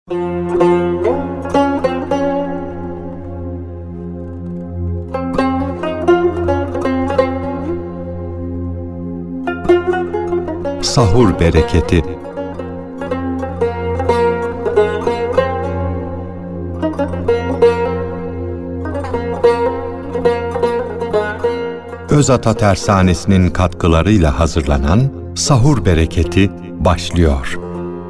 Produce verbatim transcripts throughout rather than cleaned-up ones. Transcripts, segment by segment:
Sahur bereketi. Özata Tersanesi'nin katkılarıyla hazırlanan Sahur bereketi başlıyor.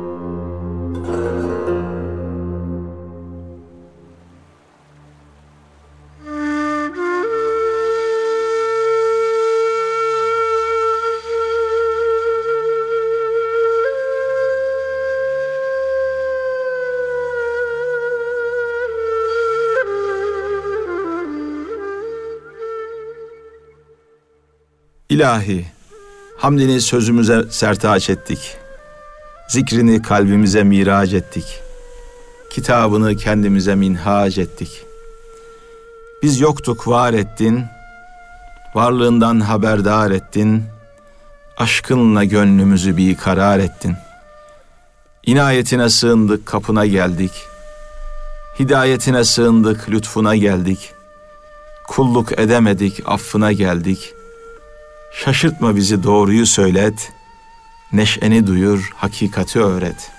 İlahi, hamdini sözümüze sertaç ettik. Zikrini kalbimize mirac ettik. Kitabını kendimize minhac ettik. Biz yoktuk, var ettin. Varlığından haberdar ettin. Aşkınla gönlümüzü bir karar ettin. İnayetine sığındık, kapına geldik. Hidayetine sığındık, lütfuna geldik. Kulluk edemedik, affına geldik. Şaşırtma bizi, doğruyu söylet, neşeni duyur, hakikati öğret.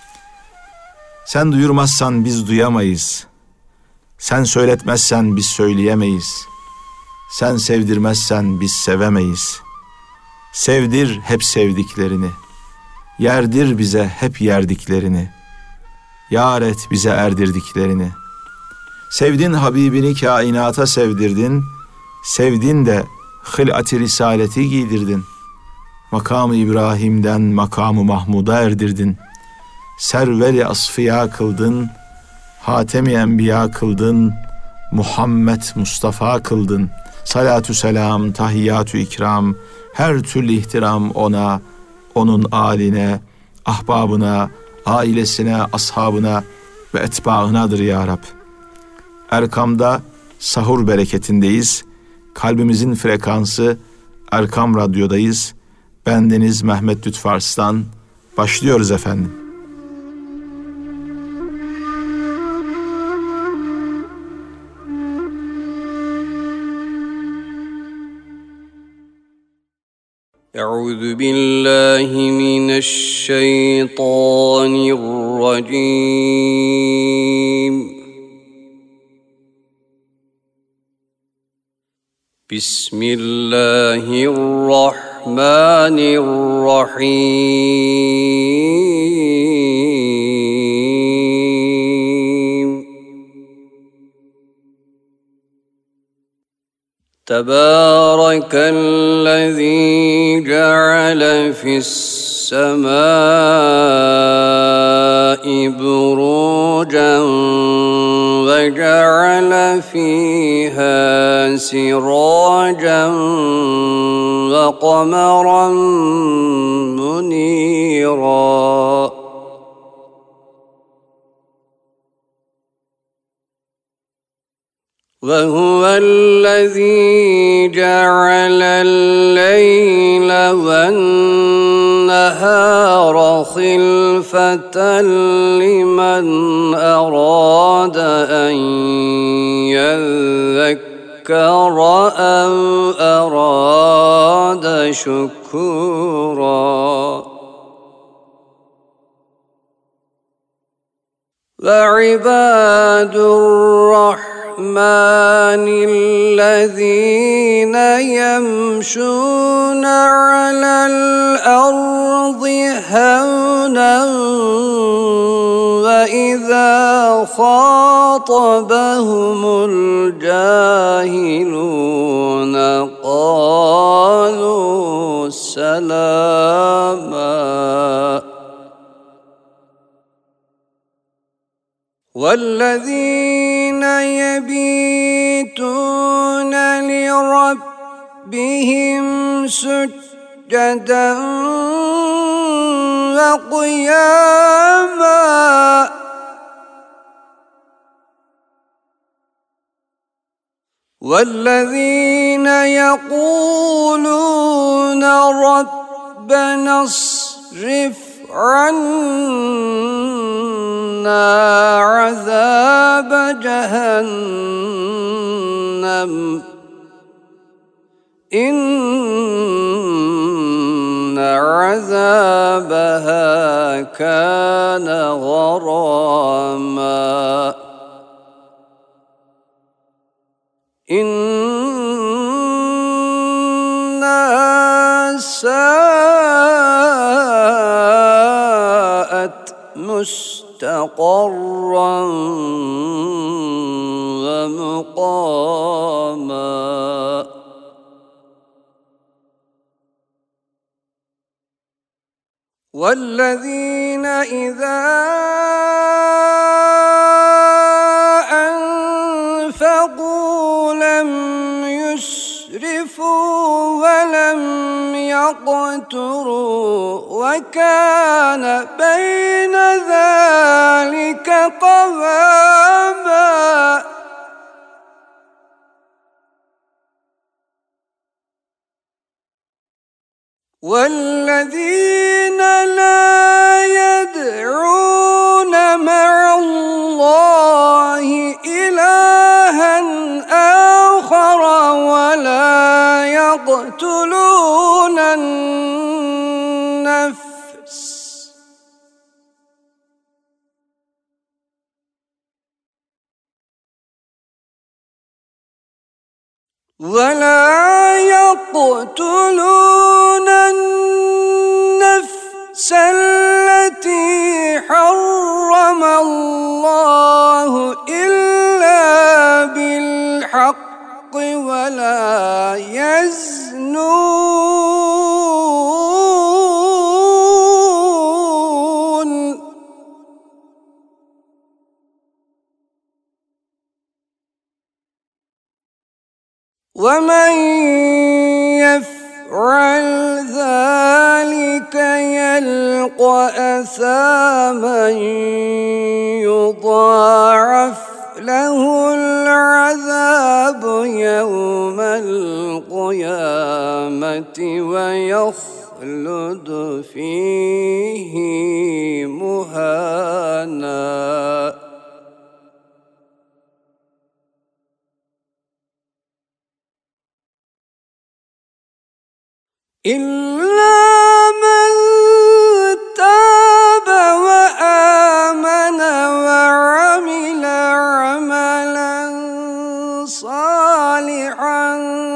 Sen duyurmazsan biz duyamayız, sen söyletmezsen biz söyleyemeyiz, sen sevdirmezsen biz sevemeyiz. Sevdir hep sevdiklerini, yerdir bize hep yerdiklerini, yar et bize erdirdiklerini. Sevdin Habibini kainata sevdirdin, sevdin de hılat-ı risaleti giydirdin. Makam-ı İbrahim'den makam-ı Mahmud'a erdirdin. Server-i asfiya kıldın, hatem-i enbiya kıldın, Muhammed Mustafa kıldın. Salatü selam, tahiyyatü ikram, her türlü ihtiram ona, onun âline, ahbabına, ailesine, ashabına ve etbaınadır ya Rab. Erkam'da sahur bereketindeyiz. Kalbimizin frekansı Erkam Radyo'dayız. Bendeniz Mehmet Lütfü Arslan. Başlıyoruz efendim. Euzu billahi mineşşeytanirracim. Bismillahirrahmanirrahim. Tebârekellezî ceale fis-semâi burûcen ve ceale fîhâ sirâcen ve kameran munîrâ. وهو الذي جعل الليل والنهار خلفة لمن أراد أن يذكر أو أراد شكورا. وعباد الرحمن الرحمن الذين يمشون على الأرض هونا وإذا خاطبهم الجاهلون قالوا سلاما. والذين يبيتون لربهم سجدا وقياما والذين يقولون ربنا اصرف عنا عذاب جهنم إن عذابها كان غراما إنها ساءت مستقرا ومقاما والذين إذا أنفقوا لم يسرفوا ولم يقتروا وكان بين ذلك قواما والذين لا يدعون مع الله إلها آخر ولا يقتلون النفس ولا يقتلون النفس التي حرم الله إلا بالحق ولا يزنون ومن يفعل ذلك يلقى أثاما يضاعف له العذاب يوم القيامة ويخلد فيه مهانا إلا من تاب وآمن وعمل عملا صالحا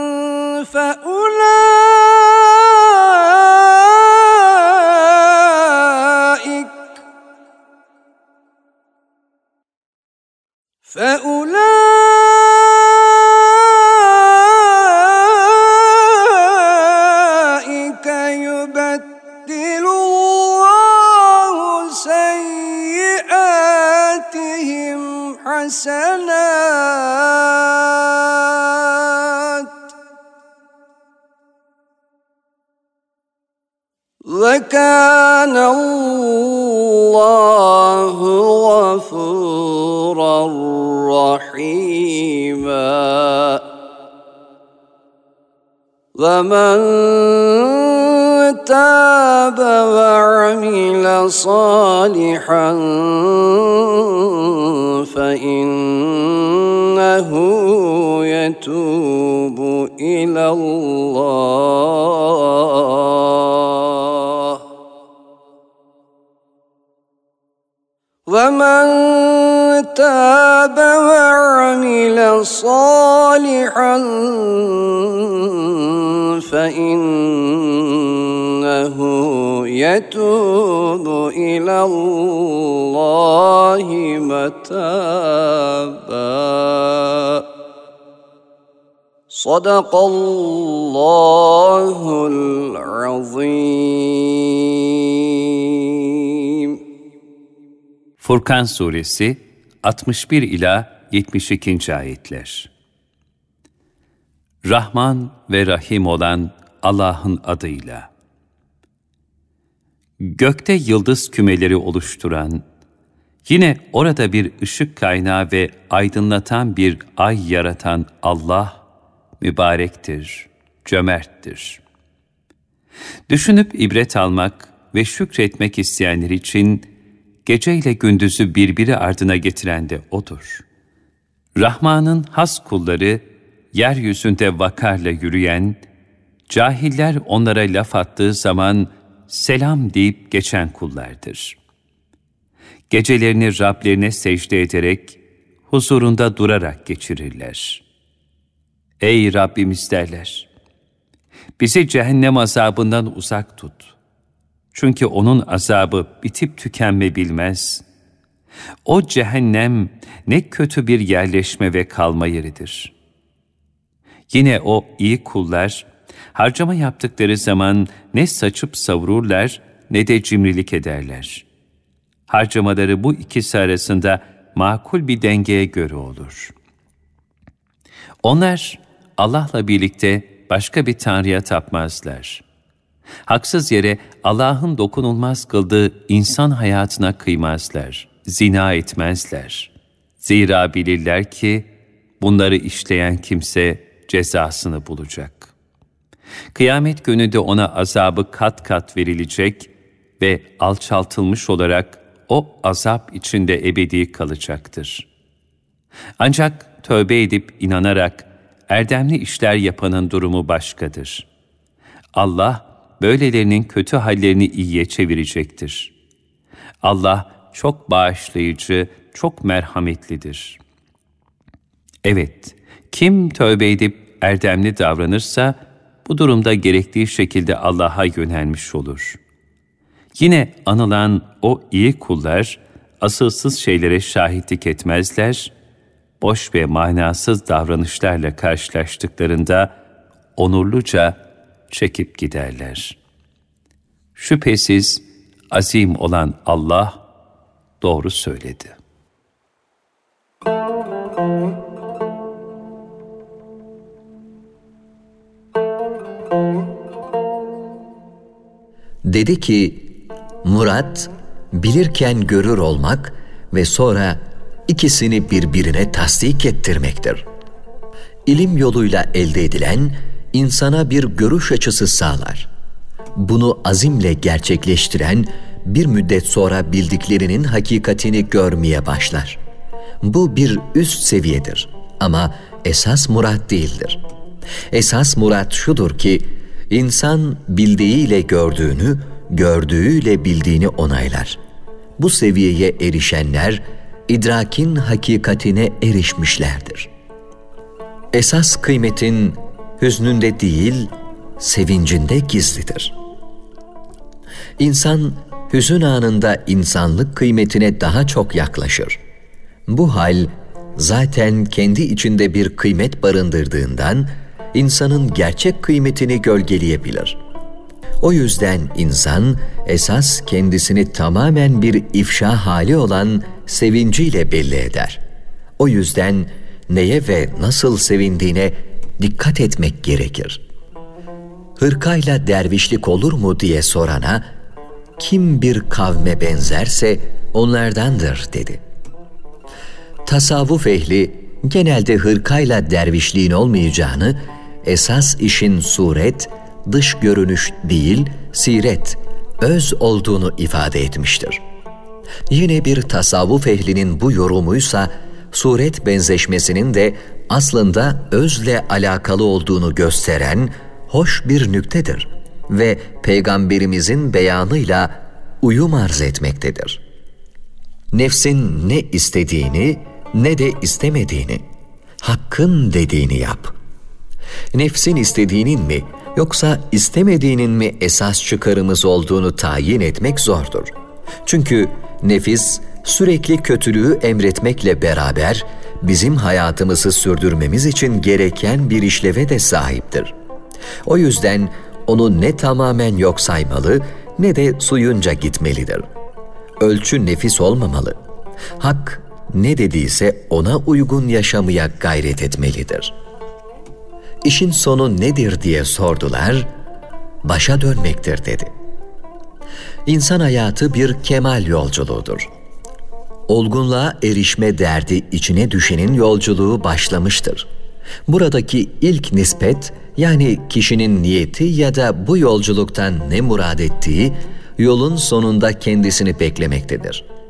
فأولئك فأولئك يبدل الله سيئاتهم حسنات وكان الله غفورا رحيما ومن تاب وعمل صالحا فإنه يتوب إلى الله ومن تاب وعمل صالحا فإنه يتوب إلى الله متابا صدق الله العظيم. Furkan Suresi altmış bir ila yetmiş iki. ayetler. Rahman ve Rahim olan Allah'ın adıyla. Gökte yıldız kümeleri oluşturan, yine orada bir ışık kaynağı ve aydınlatan bir ay yaratan Allah, mübarektir, cömerttir. Düşünüp ibret almak ve şükretmek isteyenler için gece ile gündüzü birbiri ardına getiren de O'dur. Rahman'ın has kulları, yeryüzünde vakarla yürüyen, cahiller onlara laf attığı zaman selam deyip geçen kullardır. Gecelerini Rablerine secde ederek, huzurunda durarak geçirirler. Ey Rabbimiz derler, bizi cehennem azabından uzak tut. Çünkü onun azabı bitip tükenme bilmez. O cehennem ne kötü bir yerleşme ve kalma yeridir. Yine o iyi kullar, harcama yaptıkları zaman ne saçıp savururlar ne de cimrilik ederler. Harcamaları bu ikisi arasında makul bir dengeye göre olur. Onlar Allah'la birlikte başka bir tanrıya tapmazlar. Haksız yere Allah'ın dokunulmaz kıldığı insan hayatına kıymazlar, zina etmezler. Zira bilirler ki bunları işleyen kimse cezasını bulacak. Kıyamet günü de ona azabı kat kat verilecek ve alçaltılmış olarak o azap içinde ebedi kalacaktır. Ancak tövbe edip inanarak erdemli işler yapanın durumu başkadır. Allah böylelerinin kötü hallerini iyiye çevirecektir. Allah çok bağışlayıcı, çok merhametlidir. Evet, kim tövbe edip erdemli davranırsa bu durumda gerektiği şekilde Allah'a yönelmiş olur. Yine anılan o iyi kullar asılsız şeylere şahitlik etmezler, boş ve manasız davranışlarla karşılaştıklarında onurluca çekip giderler. Şüphesiz azim olan Allah doğru söyledi. Dedi ki, murat, bilirken görür olmak ve sonra ikisini birbirine tasdik ettirmektir. İlim yoluyla elde edilen, insana bir görüş açısı sağlar. Bunu azimle gerçekleştiren, bir müddet sonra bildiklerinin hakikatini görmeye başlar. Bu bir üst seviyedir ama esas murat değildir. Esas murat şudur ki, İnsan bildiğiyle gördüğünü, gördüğüyle bildiğini onaylar. Bu seviyeye erişenler, idrakin hakikatine erişmişlerdir. Esas kıymetin hüznünde değil, sevincinde gizlidir. İnsan, hüzün anında insanlık kıymetine daha çok yaklaşır. Bu hal, zaten kendi içinde bir kıymet barındırdığından, insanın gerçek kıymetini gölgeleyebilir. O yüzden insan esas kendisini tamamen bir ifşa hali olan sevinciyle belli eder. O yüzden neye ve nasıl sevindiğine dikkat etmek gerekir. Hırkayla dervişlik olur mu diye sorana, kim bir kavme benzerse onlardandır dedi. Tasavvuf ehli genelde hırkayla dervişliğin olmayacağını, esas işin suret, dış görünüş değil, siret, öz olduğunu ifade etmiştir. Yine bir tasavvuf ehlinin bu yorumuysa, suret benzeşmesinin de aslında özle alakalı olduğunu gösteren hoş bir nüktedir ve Peygamberimizin beyanıyla uyum arz etmektedir. Nefsin ne istediğini ne de istemediğini, Hakk'ın dediğini yap. Nefsin istediğinin mi yoksa istemediğinin mi esas çıkarımız olduğunu tayin etmek zordur. Çünkü nefis sürekli kötülüğü emretmekle beraber bizim hayatımızı sürdürmemiz için gereken bir işleve de sahiptir. O yüzden onu ne tamamen yok saymalı ne de suyunca gitmelidir. Ölçü nefis olmamalı. Hak ne dediyse ona uygun yaşamaya gayret etmelidir. İşin sonu nedir diye sordular, başa dönmektir dedi. İnsan hayatı bir kemal yolculuğudur. Olgunluğa erişme derdi içine düşenin yolculuğu başlamıştır. Buradaki ilk nispet, yani kişinin niyeti ya da bu yolculuktan ne murad ettiği, yolun sonunda kendisini beklemektedir.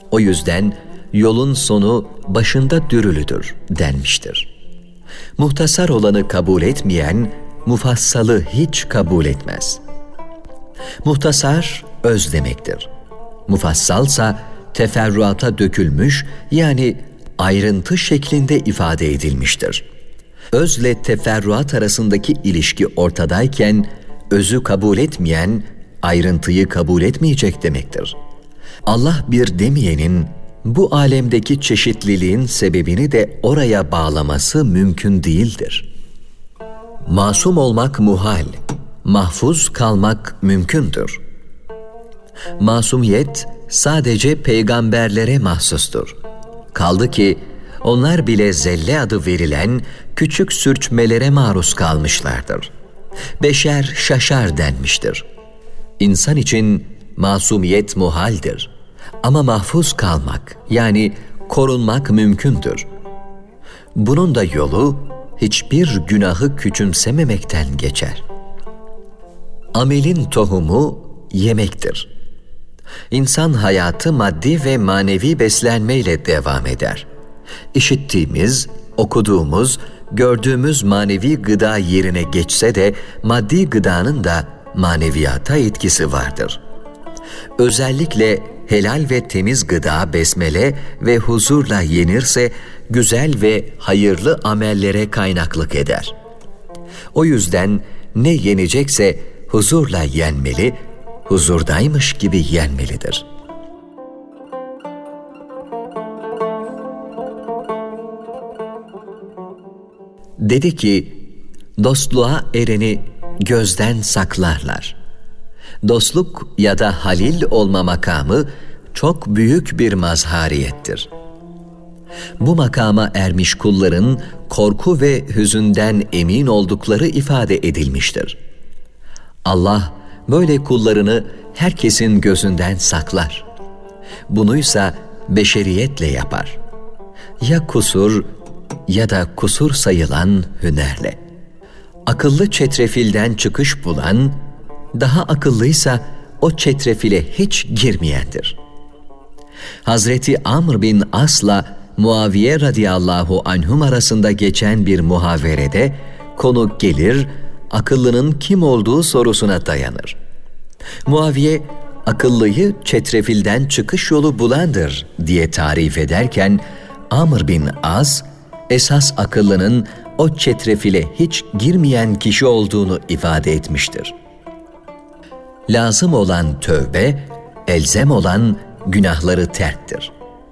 O yüzden yolun sonu başında dürülüdür denmiştir. Muhtasar olanı kabul etmeyen, mufassalı hiç kabul etmez. Muhtasar öz demektir. Mufassalsa teferruata dökülmüş, yani ayrıntı şeklinde ifade edilmiştir. Özle teferruat arasındaki ilişki ortadayken, özü kabul etmeyen, ayrıntıyı kabul etmeyecek demektir. Allah bir demeyenin, bu alemdeki çeşitliliğin sebebini de oraya bağlaması mümkün değildir. Masum olmak muhal, mahfuz kalmak mümkündür. Masumiyet sadece peygamberlere mahsustur. Kaldı ki onlar bile zelle adı verilen küçük sürçmelere maruz kalmışlardır. Beşer şaşar denmiştir. İnsan için masumiyet muhaldir. Ama mahfuz kalmak, yani korunmak mümkündür. Bunun da yolu hiçbir günahı küçümsememekten geçer. Amelin tohumu yemektir. İnsan hayatı maddi ve manevi beslenmeyle devam eder. İşittiğimiz, okuduğumuz, gördüğümüz manevi gıda yerine geçse de maddi gıdanın da maneviyata etkisi vardır. Özellikle helal ve temiz gıda besmele ve huzurla yenirse güzel ve hayırlı amellere kaynaklık eder. O yüzden ne yenecekse huzurla yenmeli, huzurdaymış gibi yenmelidir. Dedi ki, dostluğa ereni gözden saklarlar. Dostluk ya da halil olma makamı çok büyük bir mazhariyettir. Bu makama ermiş kulların korku ve hüzünden emin oldukları ifade edilmiştir. Allah böyle kullarını herkesin gözünden saklar. Bunuysa beşeriyetle yapar. Ya kusur ya da kusur sayılan hünerle. Akıllı çetrefilden çıkış bulan, daha akıllıysa o çetrefile hiç girmeyendir. Hazreti Amr bin As'la Muaviye radıyallahu anhum arasında geçen bir muhaverede konu gelir, akıllının kim olduğu sorusuna dayanır. Muaviye, akıllıyı çetrefilden çıkış yolu bulandır diye tarif ederken, Amr bin As, esas akıllının o çetrefile hiç girmeyen kişi olduğunu ifade etmiştir. Lazım olan tövbe, elzem olan günahları terktir.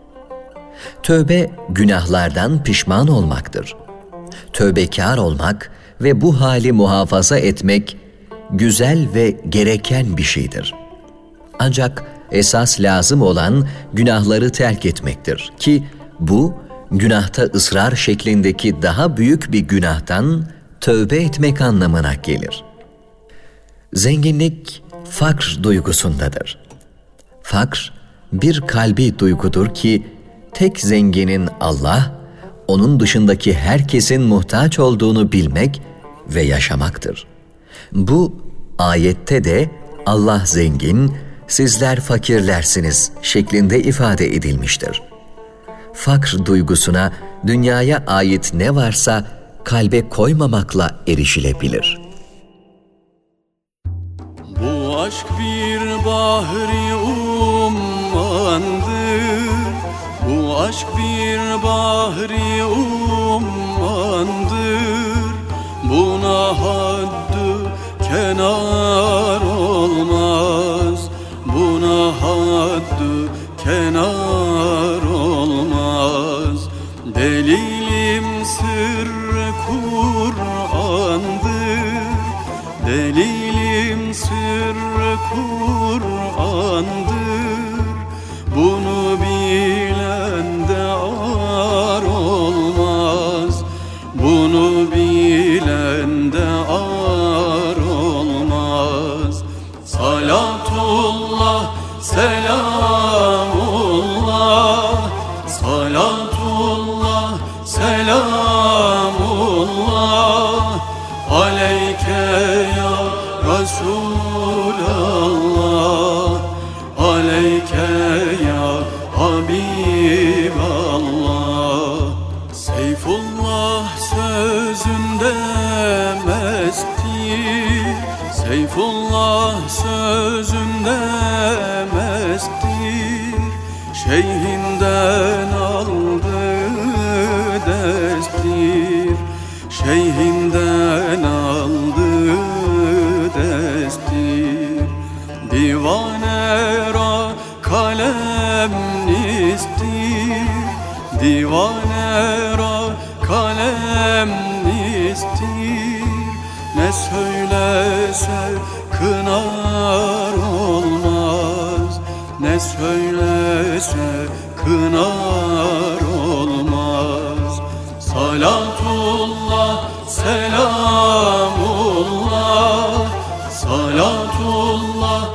Tövbe, günahlardan pişman olmaktır. Tövbekar olmak ve bu hali muhafaza etmek, güzel ve gereken bir şeydir. Ancak esas lazım olan günahları terk etmektir ki bu, günahta ısrar şeklindeki daha büyük bir günahtan tövbe etmek anlamına gelir. Zenginlik, fakr duygusundadır. Fakr, bir kalbi duygudur ki, tek zenginin Allah, onun dışındaki herkesin muhtaç olduğunu bilmek ve yaşamaktır. Bu, ayette de Allah zengin, sizler fakirlersiniz şeklinde ifade edilmiştir. Fakr duygusuna dünyaya ait ne varsa kalbe koymamakla erişilebilir. Bu aşk bir bahri ummandır, bu aşk bir bahri ummandır, buna haddü kenar olmaz, buna haddü kenar olmaz. Delilim sırrı Kur'an'dır, delilim sırrı Kur'an'dır, bunu bilen de ar olmaz, bunu bilen de ar olmaz. Salatullah, selamullah, salatullah, selamullah aleyke ya Resulallah, aleyke ya Habib. Şeyhinden aldı destir, şeyhinden aldı destir. Divane ra kalem nistir, divane ra kalem nistir. Ne söylese kınar olmaz, ne söylese kınar olmaz. Salatullah, selamullah, salatullah,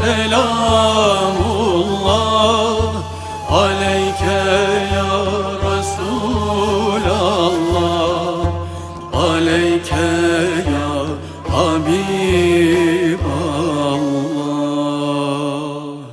selamullah aleyke ya Resulallah, aleyke ya Habiballah.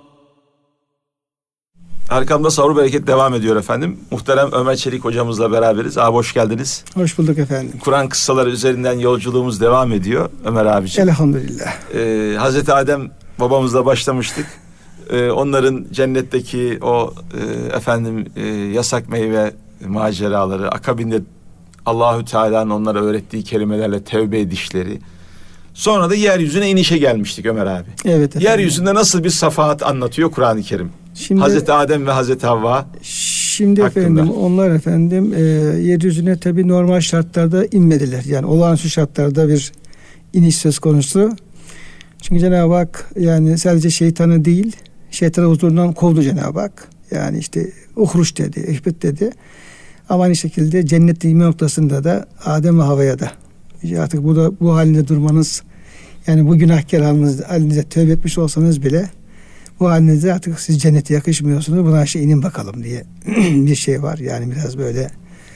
Arkamda sahur bereket devam ediyor efendim. Muhterem Ömer Çelik hocamızla beraberiz. Abi hoş geldiniz. Hoş bulduk efendim. Kur'an kıssaları üzerinden yolculuğumuz devam ediyor Ömer abiciğim. Elhamdülillah. Ee, Hazreti Adem babamızla başlamıştık. Ee, onların cennetteki o e, efendim e, yasak meyve maceraları, akabinde Allahü Teala'nın onlara öğrettiği kelimelerle tevbe edişleri. Sonra da yeryüzüne inişe gelmiştik Ömer abi. Evet efendim. Yeryüzünde nasıl bir safahat anlatıyor Kur'an-ı Kerim? Şimdi, Hazreti Adem ve Hazreti Havva. Şimdi hakkında. efendim onlar efendim e, yeryüzüne tabii normal şartlarda inmediler. Yani olağanüstü şartlarda bir iniş söz konusu. Çünkü Cenab-ı Hak yani sadece şeytanı değil, şeytanı huzurundan kovdu Cenab-ı Hak. Yani işte uhruç dedi, ihbit dedi. Ama aynı şekilde cennetin inme noktasında da Adem ve Havva'ya da artık burada bu halinde durmanız, yani bu günahkar halinize, halinize tövbe etmiş olsanız bile bu halinizde artık siz cennete yakışmıyorsunuz. Buna aşağı inin bakalım diye bir şey var. Yani biraz böyle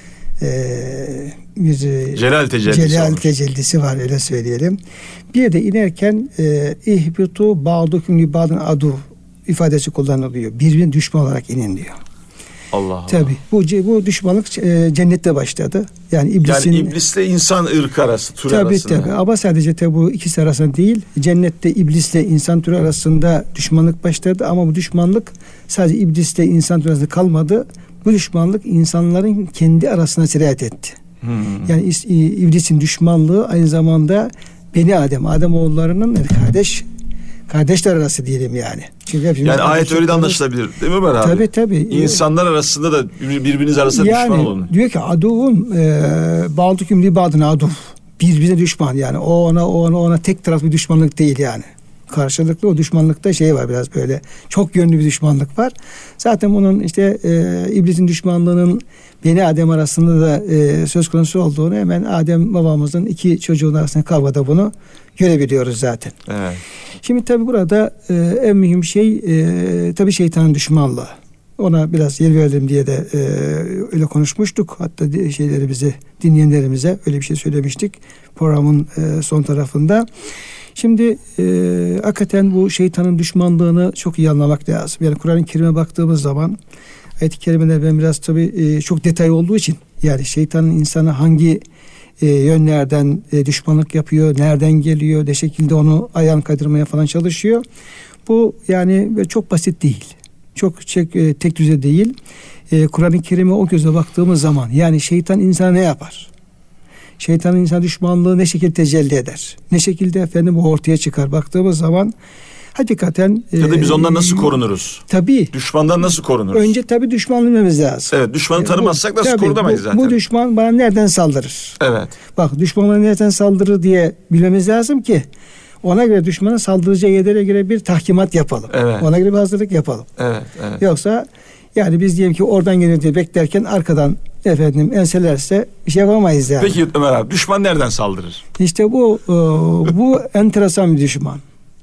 e, bir Celal tecellisi, celal tecellisi var, öyle söyleyelim. Bir de inerken e, ihbitu ba'dukum li ba'din adu ifadesi kullanılıyor. Birbirine düşman olarak inin diyor. Allah Allah. Tabii bu bu düşmanlık e, cennette başladı. Yani iblisin, yani iblisle insan ırkı arası, tür tabii, arasında. Tabii tabii. Ama sadece tabii bu ikisi arasında değil. Cennette iblisle insan türü arasında düşmanlık başladı ama bu düşmanlık sadece iblisle insan türü arasında kalmadı. Bu düşmanlık insanların kendi arasına sirayet etti. Hmm. Yani iblisin düşmanlığı aynı zamanda Beni Adem, Adem oğullarının kardeş kardeşler arası diyelim yani. Çünkü yani ayet öyle de anlaşılabilir değil mi Ömer abi? Tabii tabii. İnsanlar arasında da birbiriniz arasında yani, düşman olun. Diyor ki aduvun ba'dukum li ba'din aduv. Birbirine düşman yani. O ona o ona ona tek taraflı düşmanlık değil yani. Karşılıklı o düşmanlıkta şey var, biraz böyle çok yönlü bir düşmanlık var. Zaten bunun işte e, iblisin düşmanlığının Beni Adem arasında da e, söz konusu olduğunu hemen Adem babamızın iki çocuğun arasında kavgada bunu görebiliyoruz zaten. Evet. Şimdi tabi burada e, en mühim şey e, tabi şeytanın düşmanlığı. Ona biraz yer verelim diye de e, öyle konuşmuştuk. Hatta şeylerimize, dinleyenlerimize öyle bir şey söylemiştik programın e, son tarafında. Şimdi e, hakikaten bu şeytanın düşmanlığını çok iyi anlamak lazım. Yani Kur'an-ı Kerim'e baktığımız zaman ayet-i kerimeler ben biraz tabii e, çok detay olduğu için, yani şeytanın insana hangi e, yönlerden e, düşmanlık yapıyor, nereden geliyor, ne şekilde onu ayağını kaydırmaya falan çalışıyor. Bu yani çok basit değil. Çok çek, e, tek düze değil. E, Kur'an-ı Kerim'e o gözle baktığımız zaman yani şeytan insana ne yapar? Şeytanın insan düşmanlığı ne şekilde tecelli eder? Ne şekilde efendim bu ortaya çıkar? Baktığımız zaman hakikaten... Ya da biz e, ondan nasıl korunuruz? Tabii. Düşmandan nasıl korunuruz? Önce tabii düşman bilmemiz lazım. Evet, düşmanı tanımazsak nasıl tabii, korunamayız bu, zaten? Bu düşman bana nereden saldırır? Evet. Bak, düşmanına nereden saldırır diye bilmemiz lazım ki ona göre düşmanın saldıracağı yerlere göre bir tahkimat yapalım. Evet. Ona göre bir hazırlık yapalım. Evet, evet. Yoksa yani biz diyelim ki oradan gelir diye beklerken arkadan efendim enselerse bir şey yapamayız yani. Peki Ömer abi, düşman nereden saldırır? İşte bu e, bu enteresan bir düşman.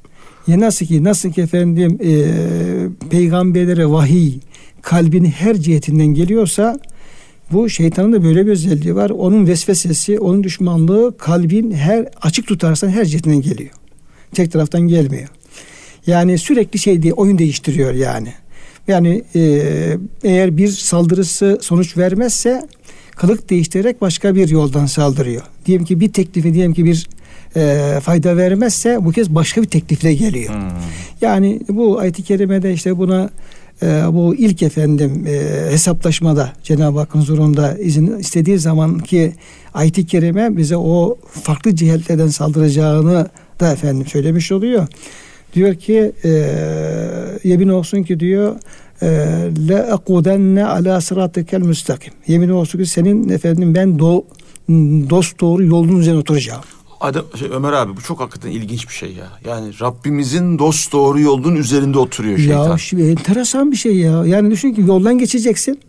Ya nasıl ki nasıl ki efendim e, peygamberlere vahiy kalbin her cihetinden geliyorsa, bu şeytanın da böyle bir özelliği var. Onun vesvesesi, onun düşmanlığı kalbin her açık tutarsan her cihetinden geliyor. Tek taraftan gelmiyor. Yani sürekli şey diye oyun değiştiriyor yani. Yani e, eğer bir saldırısı sonuç vermezse kılık değiştirerek başka bir yoldan saldırıyor. Diyelim ki bir teklifi diyelim ki bir e, fayda vermezse bu kez başka bir teklifle geliyor. Hmm. Yani bu ayet-i kerimede işte buna e, bu ilk efendim e, hesaplaşmada Cenab-ı Hakk'ın huzurunda izin istediği zaman ki ayet-i kerime bize o farklı cihetlerden saldıracağını da efendim söylemiş oluyor. Diyor ki e, yemin olsun ki diyor la aqudanne ala siratikel müstakim. Yemin olsun ki senin efendim ben do, dost doğru yolun üzerine oturacağım. Adam, şey, Ömer abi bu çok hakikaten ilginç bir şey ya. Yani Rabbimizin dost doğru yolun üzerinde oturuyor şeytan. Ya şu enteresan bir şey ya. Yani düşün ki yoldan geçeceksin.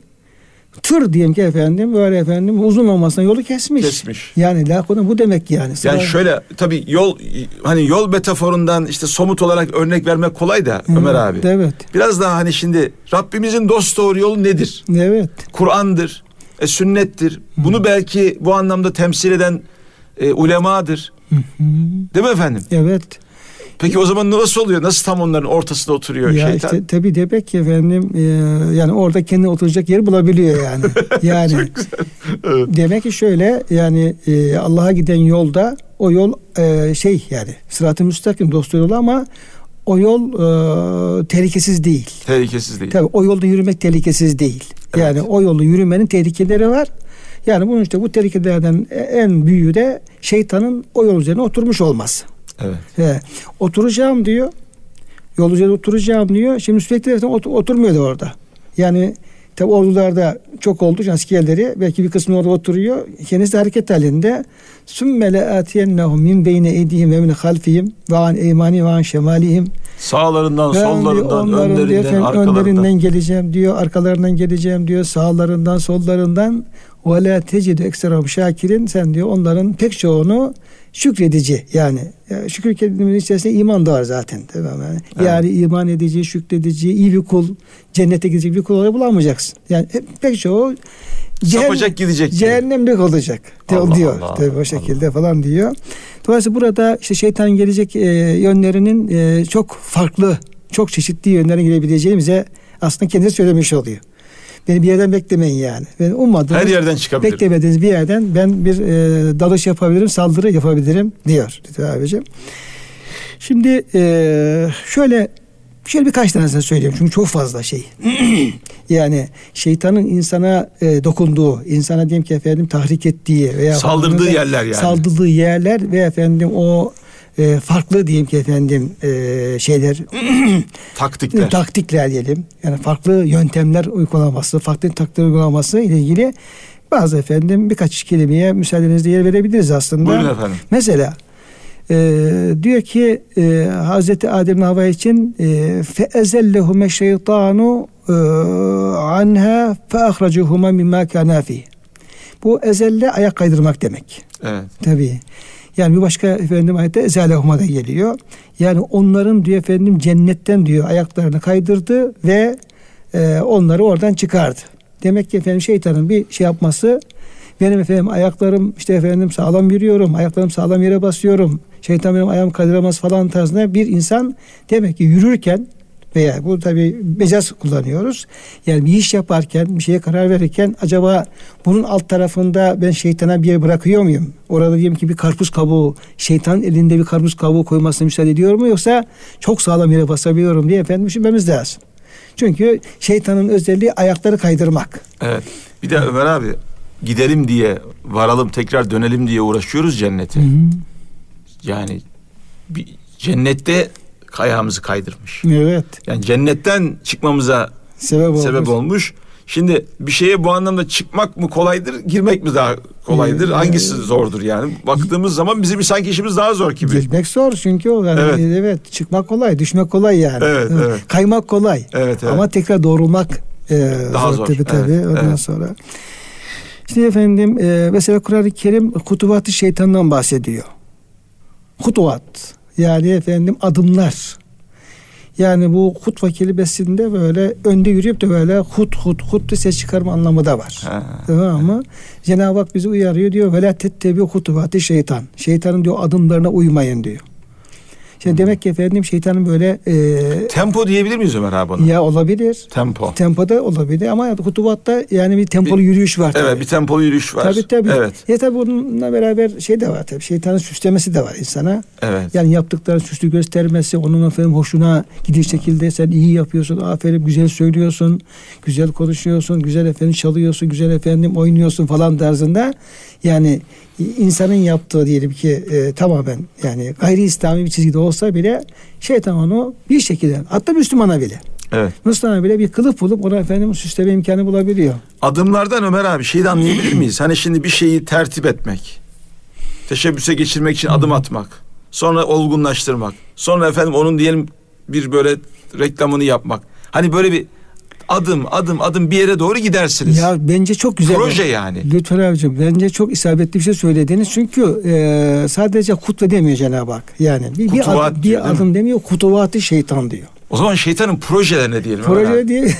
Tır diyelim ki efendim böyle efendim uzun olmasına yolu kesmiş. Kesmiş. Yani lakona bu demek yani. Sıra... Yani şöyle tabii yol hani yol metaforundan işte somut olarak örnek vermek kolay da evet, Ömer abi. Evet. Biraz daha hani şimdi Rabbimizin dost doğru yolu nedir? Evet. Kur'an'dır, e, sünnettir. Bunu belki bu anlamda temsil eden e, ulemadır. Değil mi efendim? Evet. Peki o zaman nasıl oluyor? Nasıl tam onların ortasında oturuyor ya şeytan? Işte, tabii demek ki efendim e, yani orada kendi oturacak yeri bulabiliyor yani. Yani evet. Demek ki şöyle yani e, Allah'a giden yolda o yol e, şey yani sırat-ı müstakim dost yolu ama o yol e, tehlikesiz değil. Tehlikesiz değil. Tabii o yolda yürümek tehlikesiz değil. Evet. Yani o yolda yürümenin tehlikeleri var. Yani bunun işte bu tehlikelerden en büyüğü de şeytanın o yol üzerine oturmuş olması. Evet. He, oturacağım diyor. Yol üzerinde oturacağım diyor. Şimdi sürekli ot- oturmuyordu orada. Yani tabi ordularda çok oldu askerleri. Belki bir kısmı orada oturuyor. Kendisi de hareket halinde. Sümme le'atiyennehum min beyne eydihim ve min halfihim ve an eymani ve an şemalihim. Sağlarından, ben sollarından, onların, önlerinden, diyor, efendim, arkalarından. Önlerinden geleceğim diyor. Arkalarından geleceğim diyor. Sağlarından, sollarından. Ve la tecidu ekserahum şakirin. Sen diyor onların pek çoğunu şükredici yani. yani şükür kelimenin içerisinde iman da var zaten. Tamam yani. Evet. Yani iman edici, şükredici, iyi bir kul, cennete gidecek bir kul olarak bulamayacaksın. Yani pek çoğu sapacak gidecek. Cehennemlik olacak Allah diyor. Allah, Tabii Allah, o şekilde Allah. falan diyor. Dolayısıyla burada işte şeytanın gelecek e, yönlerinin e, çok farklı, çok çeşitli yönlerine girebileceğini bize aslında kendisi söylemiş oluyor. Beni bir yerden beklemeyin yani. Ben ummadığınız, her yerden çıkabilir. Beklemediğiniz bir yerden ben bir e, dalış yapabilirim, saldırı yapabilirim diyor abicim. Şimdi e, şöyle şöyle birkaç tanesini söyleyeyim çünkü çok fazla şey. Yani şeytanın insana e, dokunduğu, insana diyelim ki efendim tahrik ettiği veya saldırdığı falan, yerler yani. Saldırdığı yerler ve efendim o E, farklı diyelim ki efendim e, şeyler taktikler taktikler diyelim yani farklı yöntemler uygulaması farklı taktikler uygulaması ile ilgili bazı efendim birkaç kelimeye müsaadenizle yer verebiliriz aslında. Buyurun efendim. Mesela e, diyor ki e, Hazreti Adem Havva için fe ezellehume şeytanu anha fe ahracuhuma mimma kana fi. Bu ezelle ayak kaydırmak demek. Evet. Tabii. Yani bir başka efendim ayette ezalehuma da geliyor. Yani onların diyor efendim cennetten diyor ayaklarını kaydırdı ve e, onları oradan çıkardı. Demek ki efendim şeytanın bir şey yapması benim efendim ayaklarım işte efendim sağlam yürüyorum, ayaklarım sağlam yere basıyorum. Şeytan benim ayağımı kaydıramaz falan tarzında bir insan demek ki yürürken veya bu tabii mecaz kullanıyoruz. Yani bir iş yaparken, bir şeye karar verirken acaba bunun alt tarafında ben şeytana bir yer bırakıyor muyum? Orada diyelim ki bir karpuz kabuğu, şeytanın elinde bir karpuz kabuğu koymasına müsaade ediyor mu? Yoksa çok sağlam yere basabiliyorum diye efendim düşünmemiz lazım. Çünkü şeytanın özelliği ayakları kaydırmak. Evet. Bir de Ömer abi gidelim diye, varalım, tekrar dönelim diye uğraşıyoruz cennete. Hı hı. Yani bir, cennette ayağımızı kaydırmış. Evet. Yani cennetten çıkmamıza sebep olmuş. sebep olmuş. Şimdi bir şeye bu anlamda çıkmak mı kolaydır, girmek mi daha kolaydır? Ee, Hangisi zordur yani? Baktığımız zaman bizim sanki işimiz daha zor gibi. Girmek zor çünkü o yani evet. evet çıkmak kolay, düşmek kolay yani. Evet, evet. Kaymak kolay. Evet, evet. Ama tekrar doğrulmak e, daha zor. Tabii tabii. Evet, ondan evet. sonra. Şimdi efendim e, mesela Kur'an-ı Kerim kutuvat-ı şeytandan bahsediyor. Kutuvat. Yani efendim adımlar. Yani bu hutva kelimesinde böyle önde yürüyüp de böyle hut hut hut diye ses çıkarma anlamı da var. Ha. Tamam mı? Cenab-ı Hak bizi uyarıyor diyor. Vela tettebi hutuvati şeytan. Şeytanın diyor adımlarına uymayın diyor. Şimdi demek ki efendim şeytanın böyle e, tempo diyebilir miyiz Ömer abi ona? Ya olabilir. Tempo. Tempoda olabilir ama hutubatta yani bir tempolu bir, yürüyüş var. Evet tabii. bir tempolu yürüyüş var. Tabii tabii. Evet. Ya tabii bununla beraber şey de var tabii. Şeytanın süslemesi de var insana. Evet. Yani yaptıklarını süslü göstermesi, onun efendim hoşuna gidiği şekilde sen iyi yapıyorsun, aferin, güzel söylüyorsun, güzel konuşuyorsun, güzel efendim çalıyorsun, güzel efendim oynuyorsun falan tarzında. Yani insanın yaptığı diyelim ki e, tamamen yani gayri İslami bir çizgide olsa bile şeytan onu bir şekilde, hatta Müslümana bile. Evet. Müslümana bile bir kılıf bulup ona efendim süsleme imkanı bulabiliyor. Adımlardan Ömer abi şeyi de anlayabilir miyiz? Hani şimdi bir şeyi tertip etmek, teşebbüse geçirmek için adım atmak, sonra olgunlaştırmak, sonra efendim onun diyelim bir böyle reklamını yapmak. Hani böyle bir adım adım adım bir yere doğru gidersiniz. Ya bence çok güzel. Proje yani. Lütfen abicim, bence çok isabetli bir şey söylediniz. Çünkü e, sadece hutbe demiyor Cenab-ı Hak. Yani bir, bir Kutuvat adım, diyor, bir adım demiyor, kutuvatı şeytan diyor. O zaman şeytanın projelerine diyelim. Proje diye.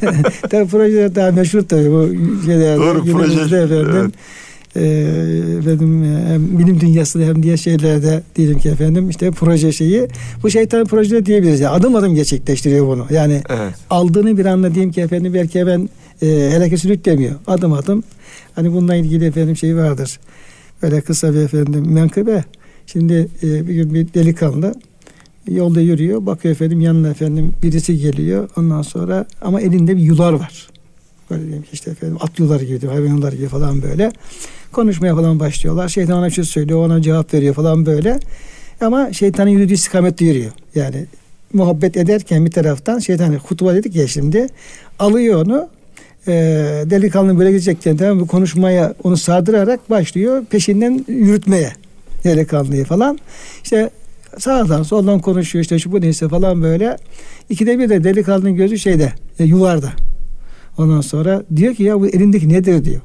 Tabii projeler daha meşhur tabii bu şeyler. Doğru, proje. Efendim. Evet. Ee, efendim hem bilim dünyasında hem diğer şeylerde diyelim ki efendim işte proje şeyi, bu şeytanın projeleri diyebiliriz. Yani adım adım gerçekleştiriyor bunu. Yani evet. aldığını bir anda diyelim ki efendim belki hemen e, helake sürüklemiyor. Adım adım. Hani bununla ilgili efendim şey vardır. Böyle kısa bir efendim menkıbe. Şimdi e, bir gün bir delikanlı yolda yürüyor. Bakıyor efendim yanına efendim birisi geliyor. Ondan sonra ama elinde bir yular var. Böyle diyeyim ki işte efendim at yuları gibi, hayvan yuları gibi falan böyle. Konuşmaya falan başlıyorlar. Şeytan ona bir şey söylüyor, ona cevap veriyor falan böyle. Ama şeytanın yürüdüğü istikamette yürüyor. Yani muhabbet ederken bir taraftan şeytan, hutba dedik ya şimdi, alıyor onu. E, delikanlı böyle gidecekken tamam, bu konuşmaya onu sardırarak başlıyor peşinden yürütmeye delikanlıyı falan. İşte sağdan soldan konuşuyor, işte şu bu neyse falan böyle. İkide bir de delikanlının gözü şeyde, e, yuvarda. Ondan sonra diyor ki ya bu elindeki nedir diyor.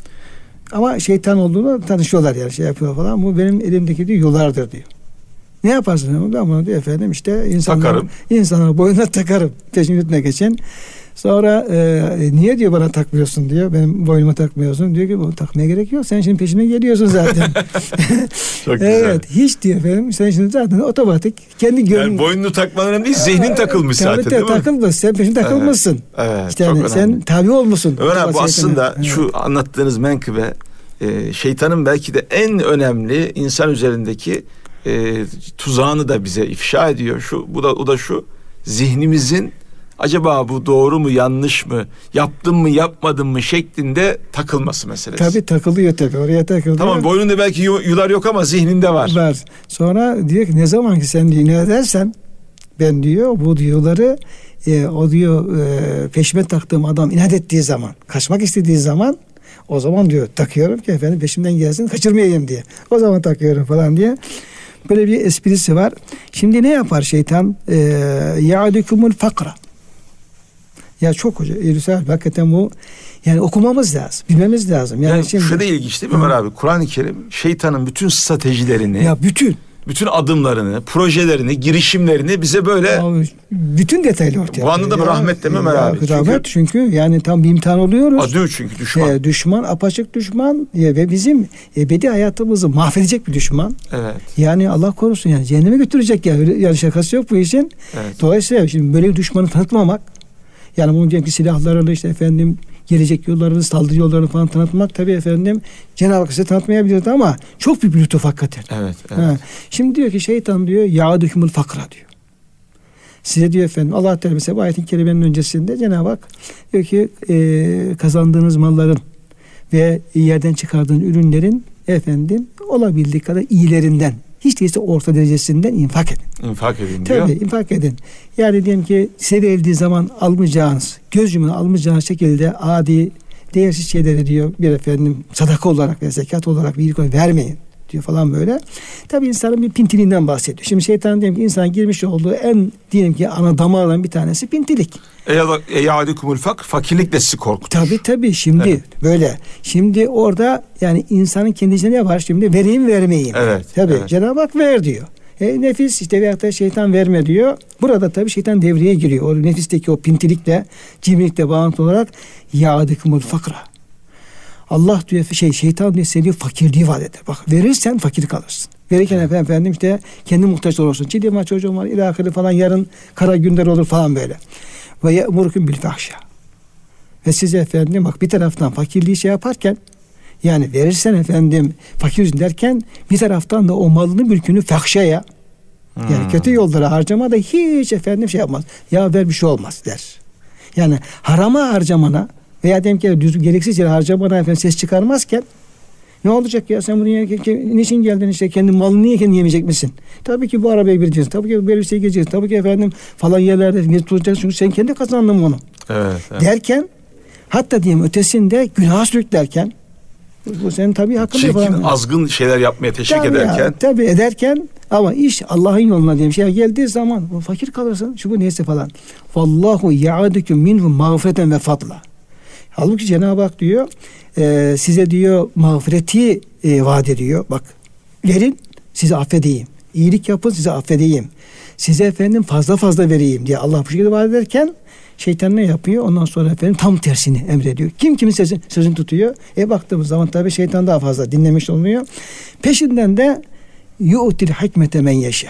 Ama şeytan olduğunu tanışıyorlar yani, şey yapıyor falan. Bu benim elimdeki diyor yulardır diyor. Ne yaparsın? Ben bunu diyor efendim işte insanlar, insanlar boynuna takarım peşin yürütmek için. Sonra e, niye diyor bana takmıyorsun diyor. Benim boynuma takmıyorsun. Diyor ki bu takmaya gerek yok. Sen şimdi peşime geliyorsun zaten. Çok güzel. Evet, hiç diyor efendim. Sen şimdi zaten otomatik kendi gönlün. Yani boynunu takman önemli değil. Zihnin takılmış tabii zaten de, değil mi? takılmış. Sen peşine takılmışsın. Evet. evet işte yani sen tabi olmuşsun. Ömer abi, bu aslında evet. şu anlattığınız menkıbe e, şeytanın belki de en önemli insan üzerindeki e, tuzağını da bize ifşa ediyor. Şu bu da o da şu: zihnimizin acaba bu doğru mu yanlış mı, yaptım mı yapmadım mı şeklinde takılması meselesi. Tabii takılıyor tabii, oraya takılıyor. Tamam, boynunda belki yular yok ama zihninde var. Var. Sonra diyor ki ne zaman ki sen diyor ne edersen ben diyor bu diyorları e, o diyor e, peşime taktığım adam inat ettiği zaman, kaçmak istediği zaman, o zaman diyor takıyorum ki efendim peşimden gelsin kaçırmayayım diye. O zaman takıyorum falan diye. Böyle bir esprisi var. Şimdi ne yapar şeytan? E, ya'dukumul fakra. Ya çok hoca, Eylül hakikaten bu yani okumamız lazım, bilmemiz lazım. Yani, yani şimdi, şu da ilginç değil mi Ömer abi? Kur'an-ı Kerim şeytanın bütün stratejilerini, ya bütün bütün adımlarını, projelerini, girişimlerini bize böyle ya, bütün detaylı ortaya. Bu anda da bir rahmet değil mi Ömer abi? Çünkü, rahmet çünkü yani tam bir imtihan oluyoruz. Adı çünkü düşman. E, düşman, apaçık düşman e, ve bizim ebedi hayatımızı mahvedecek bir düşman. Evet. Yani Allah korusun yani cehenneme götürecek ya. Yani şakası yok bu işin. Evet. Dolayısıyla şimdi böyle bir düşmanı tanıtmamak, yani bunun diyelim ki silahlarını işte efendim gelecek yollarını, saldırı yollarını falan tanıtmak tabii efendim Cenab-ı Hak size tanıtmayabilirdi ama çok büyük bir lütuf hakikaten. Evet, evet. Ha. Şimdi diyor ki şeytan diyor ya'dukumul fakra diyor. Size diyor efendim Allah Teala mesela bu ayetin kerimenin öncesinde Cenab-ı Hak diyor ki e, kazandığınız malların ve yerden çıkardığın ürünlerin efendim olabildiği kadar iyilerinden, hiç değilse orta derecesinden infak edin. İnfak edin diyor. Tabii infak edin. Yani diyelim ki size verildiği zaman almayacağınız, göz yumunu almayacağınız şekilde adi, değersiz şeyleri diyor bir efendim sadaka olarak ve zekat olarak bir olarak vermeyin diyor falan böyle. Tabii insanın bir pintiliğinden bahsediyor. Şimdi şeytan diyelim ki insan girmiş olduğu en diyelim ki ana damarların bir tanesi pintilik. Eyyâdikumul fakr, fakirlikle sizi korkutur. Tabii tabii şimdi evet. Böyle. Şimdi orada yani insanın kendisine ne var şimdi? Vereyim vermeyeyim. Evet. Tabii evet. Cenab-ı Hak ver diyor. E, nefis işte veyahut da şeytan verme diyor. Burada tabii şeytan devreye giriyor. O nefisteki o pintilikle, cimrilikle bağlantılı olarak yâdikumul fakra. Allah diyor şey şeytan diyor seni fakirliği vaat eder. Bak verirsen fakir kalırsın. Verirken efendim, efendim işte kendi muhtaç olursun. Ciddi var, çocuğum var, ilahiri falan, yarın kara günler olur falan böyle. Ve ye'murukum bil fahşâ. Ve size efendim bak bir taraftan fakirliği şey yaparken, yani verirsen efendim fakir derken bir taraftan da o malını mülkünü fahşaya, hmm. yani kötü yollara harcama da hiç efendim şey yapmaz. Ya ver bir şey olmaz der. Yani harama harcamana veya diyelim ki düz, gereksiz yere harcamana efendim ses çıkarmazken ne olacak ya, sen buraya niçin geldin, işte kendi malını niye kendin yemeyecek misin? Tabii ki bu arabaya gireceksin. Tabii ki bu elbiseye gireceksin. Tabii ki efendim falan yerlerde ne tutacaksın, çünkü sen kendi kazandın onu. Evet, evet. Derken hatta diyeyim ötesinde günah sürüklerken, bu senin tabii hakkında çirkin, falan. azgın şeyler yapmaya teşvik tabii ederken. Ya, tabii ederken ama iş Allah'ın yoluna diyeyim şey geldiği zaman fakir kalırsın, şu bu neyse falan. Vallahu ya'adukum minhu mağfireten ve fadla. Halbuki Cenab-ı Hak diyor e, size diyor mağfireti e, vaat ediyor. Bak verin size affedeyim. İyilik yapın size affedeyim. Size efendim fazla fazla vereyim diye Allah bu şekilde vaat ederken şeytan ne yapıyor? Ondan sonra efendim tam tersini emrediyor. Kim kimin sözünü, sözünü tutuyor? E baktığımız zaman tabii şeytan daha fazla dinlemiş oluyor. Peşinden de yu'til hikmete men yeşâ.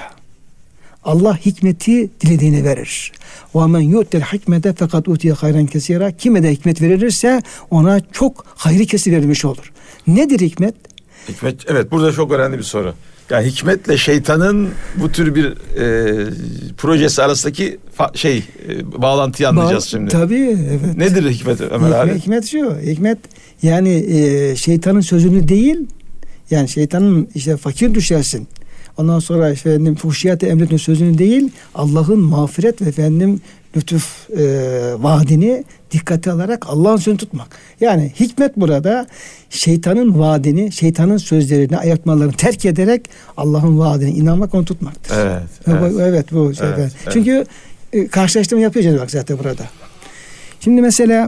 Allah hikmeti dilediğine verir. Ve men yu'til hikmete fakat utiye hayran kesira. Kime de hikmet verilirse ona çok hayrı kesir verilmiş olur. Nedir hikmet? Hikmet, evet, burada çok önemli bir soru. Yani hikmetle şeytanın bu tür bir e, projesi arasındaki fa- şey e, bağlantıyı anlayacağız ba- şimdi. Tabii, evet. Nedir hikmet Ömer hikmet, abi? Hikmet şu. Hikmet yani e, şeytanın sözünü değil, yani şeytanın işte fakir düşersin, ondan sonra efendim fuhşiyat-ı emretme sözünü değil, Allah'ın mağfiret ve efendim lütuf e, vaadini dikkate alarak Allah'ın sözünü tutmak. Yani hikmet burada şeytanın vaadini, şeytanın sözlerini, ayırtmalarını terk ederek Allah'ın vaadine inanmak, onu tutmaktır. Evet, evet. Bu, evet bu şey. Evet, evet. Çünkü e, karşılaştırma yapıyor bak zaten burada. Şimdi mesela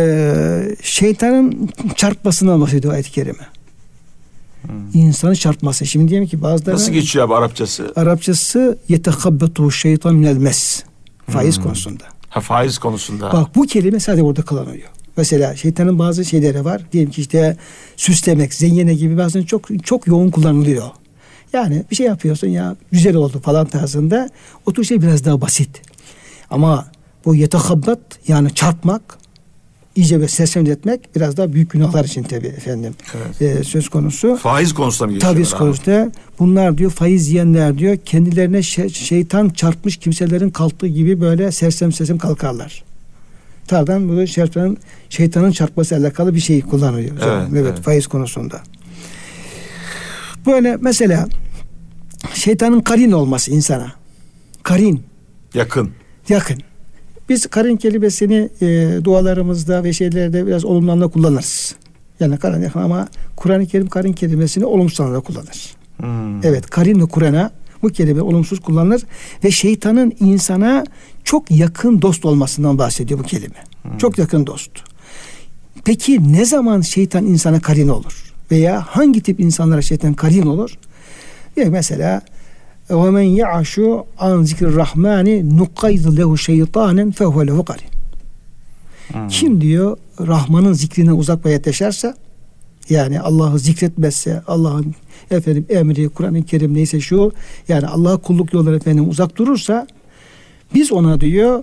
e, şeytanın çarpmasından bahsediyor ayet-i kerime. Hmm. İnsanı çarpması. Şimdi diyelim ki bazıları... Nasıl geçiyor abi Arapçası? Arapçası yetekabbetu şeytan minel mes. Faiz hmm. konusunda. Ha, faiz konusunda. Bak bu kelime sadece orada kullanılıyor. Mesela şeytanın bazı şeyleri var. Diyelim ki işte süslemek, zeyyene gibi bazen çok çok yoğun kullanılıyor. Yani bir şey yapıyorsun ya güzel oldu falan tarzında. O tür şey biraz daha basit. Ama bu yetekabbat yani çarpmak, iyice ve sersemletmek biraz daha büyük günahlar için tabii efendim evet. e, söz konusu. Faiz konusunda mı geçiyor? Faiz konusunda. Bunlar diyor faiz yiyenler diyor kendilerine şey, şeytan çarpmış kimselerin kalktığı gibi böyle sersem sersem kalkarlar. Tardan bu şeytanın, şeytanın çarpması alakalı bir şey kullanılıyor. Evet, evet, evet faiz konusunda. Böyle mesela şeytanın karin olması insana. Karin. Yakın. Yakın. Biz karin kelimesini e, dualarımızda ve şeylerde biraz olumlu anlamda kullanırız. Yani karin yakın ama Kur'an-ı Kerim karin kelimesini olumsuz anlamda kullanır. Hmm. Evet, karin ve Kur'an'a bu kelime olumsuz kullanılır ve şeytanın insana çok yakın dost olmasından bahsediyor bu kelime. Hmm. Çok yakın dost. Peki ne zaman şeytan insana karin olur? Veya hangi tip insanlara şeytan karin olur? Yani mesela وَمَنْ يَعَشُ عَنْ ذِكْرِ الرَّحْمَانِ نُقَّيْضُ لَهُ شَيْطَانًا فَهُوَ لَهُ قَرِينٌ. Hmm. Kim diyor Rahman'ın zikrine uzak bayat yaşarsa, yani Allah'ı zikretmezse, Allah'ın efendim emri, Kur'an-ı Kerim neyse şu, yani Allah'a kulluk yolları efendim uzak durursa, biz ona diyor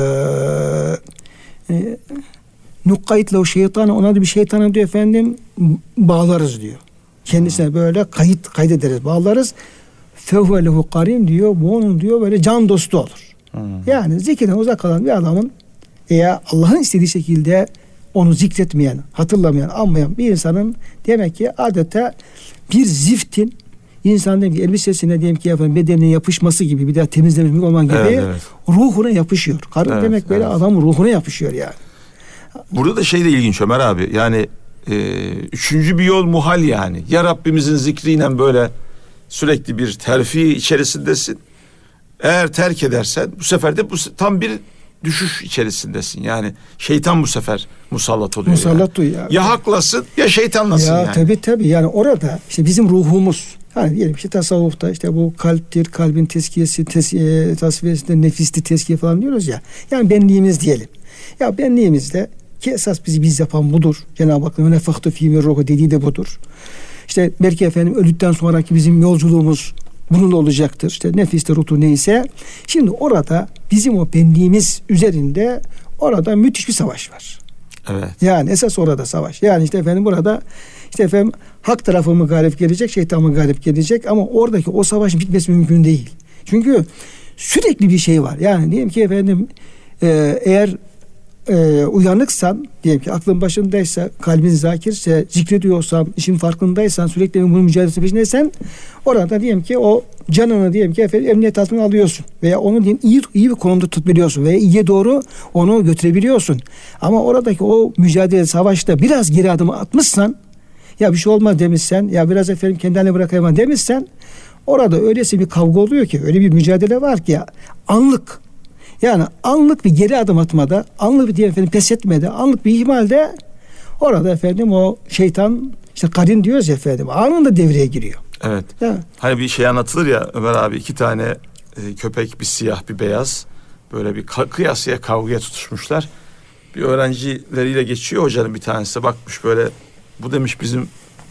nukkayt lehu şeytanı, ona da bir şeytanı diyor efendim bağlarız diyor. Kendisine hmm. böyle kayıt kaydederiz, bağlarız. Fevve lehu karin diyor, bu onun diyor böyle can dostu olur. Hmm. Yani zikirden uzak kalan bir adamın veya Allah'ın istediği şekilde onu zikretmeyen, hatırlamayan, anmayan bir insanın demek ki adeta bir ziftin insan demek ki elbisesine diyelim ki efendim bedenine yapışması gibi, bir daha temizlemek olman gibi evet, evet. ruhuna yapışıyor. Karın evet, demek böyle evet. adamın ruhuna yapışıyor yani. Burada da şey de ilginç Ömer abi, yani e, üçüncü bir yol muhal yani. Ya Rabbimizin zikriyle böyle sürekli bir terfi içerisindesin. Eğer terk edersen bu sefer de bu tam bir düşüş içerisindesin. Yani şeytan bu sefer musallat oluyor. Musallat yani. ya. Ya haklasın ya şeytanlasın ya, yani. Tabii tabii yani orada işte bizim ruhumuz. Hani diyelim işte tasavvufta işte bu kalptir, kalbin tezkiyesi, tes, e, tasfiyesinde nefisti tezkiye falan diyoruz ya. Yani benliğimiz diyelim. Ya benliğimizde ki esas bizi biz yapan budur. Cenab-ı Hakk'ın nefaktu fî min ruhu dediği de budur. İşte belki efendim öldükten sonraki bizim yolculuğumuz bununla olacaktır. İşte nefiste rutu neyse. Şimdi orada bizim o benliğimiz üzerinde orada müthiş bir savaş var. Evet. Yani esas orada savaş. Yani işte efendim burada işte efendim hak tarafı mı galip gelecek, şeytan mı galip gelecek, ama oradaki o savaşın bitmesi mümkün değil. Çünkü sürekli bir şey var. Yani diyelim ki efendim e, eğer e, uyanıksan, diyelim ki aklın başındaysa, kalbin zakirse, zikrediyorsan, işin farkındaysan, sürekli bunun mücadelesi peşindeysen, orada diyelim ki o canını diyelim ki efendim emniyet altına alıyorsun veya onu diyelim iyi iyi bir konumda tutabiliyorsun veya iyiye doğru onu götürebiliyorsun. Ama oradaki o mücadele, savaşta biraz geri adım atmışsan, ya bir şey olmaz demişsen, ya biraz efendim kendine bırakayım demişsen, orada öylesi bir kavga oluyor ki, öyle bir mücadele var ki ya, anlık, yani anlık bir geri adım atmada, anlık bir diye efendim pes etmede, anlık bir ihmalde orada efendim o şeytan, işte karin diyoruz ya efendim, anında devreye giriyor. Evet. Ya. Hani bir şey anlatılır ya Ömer abi, iki tane e, köpek, bir siyah bir beyaz, böyle bir kıyasıya kavgaya tutuşmuşlar. Bir öğrencileriyle geçiyor, hocanın bir tanesi bakmış böyle, bu demiş bizim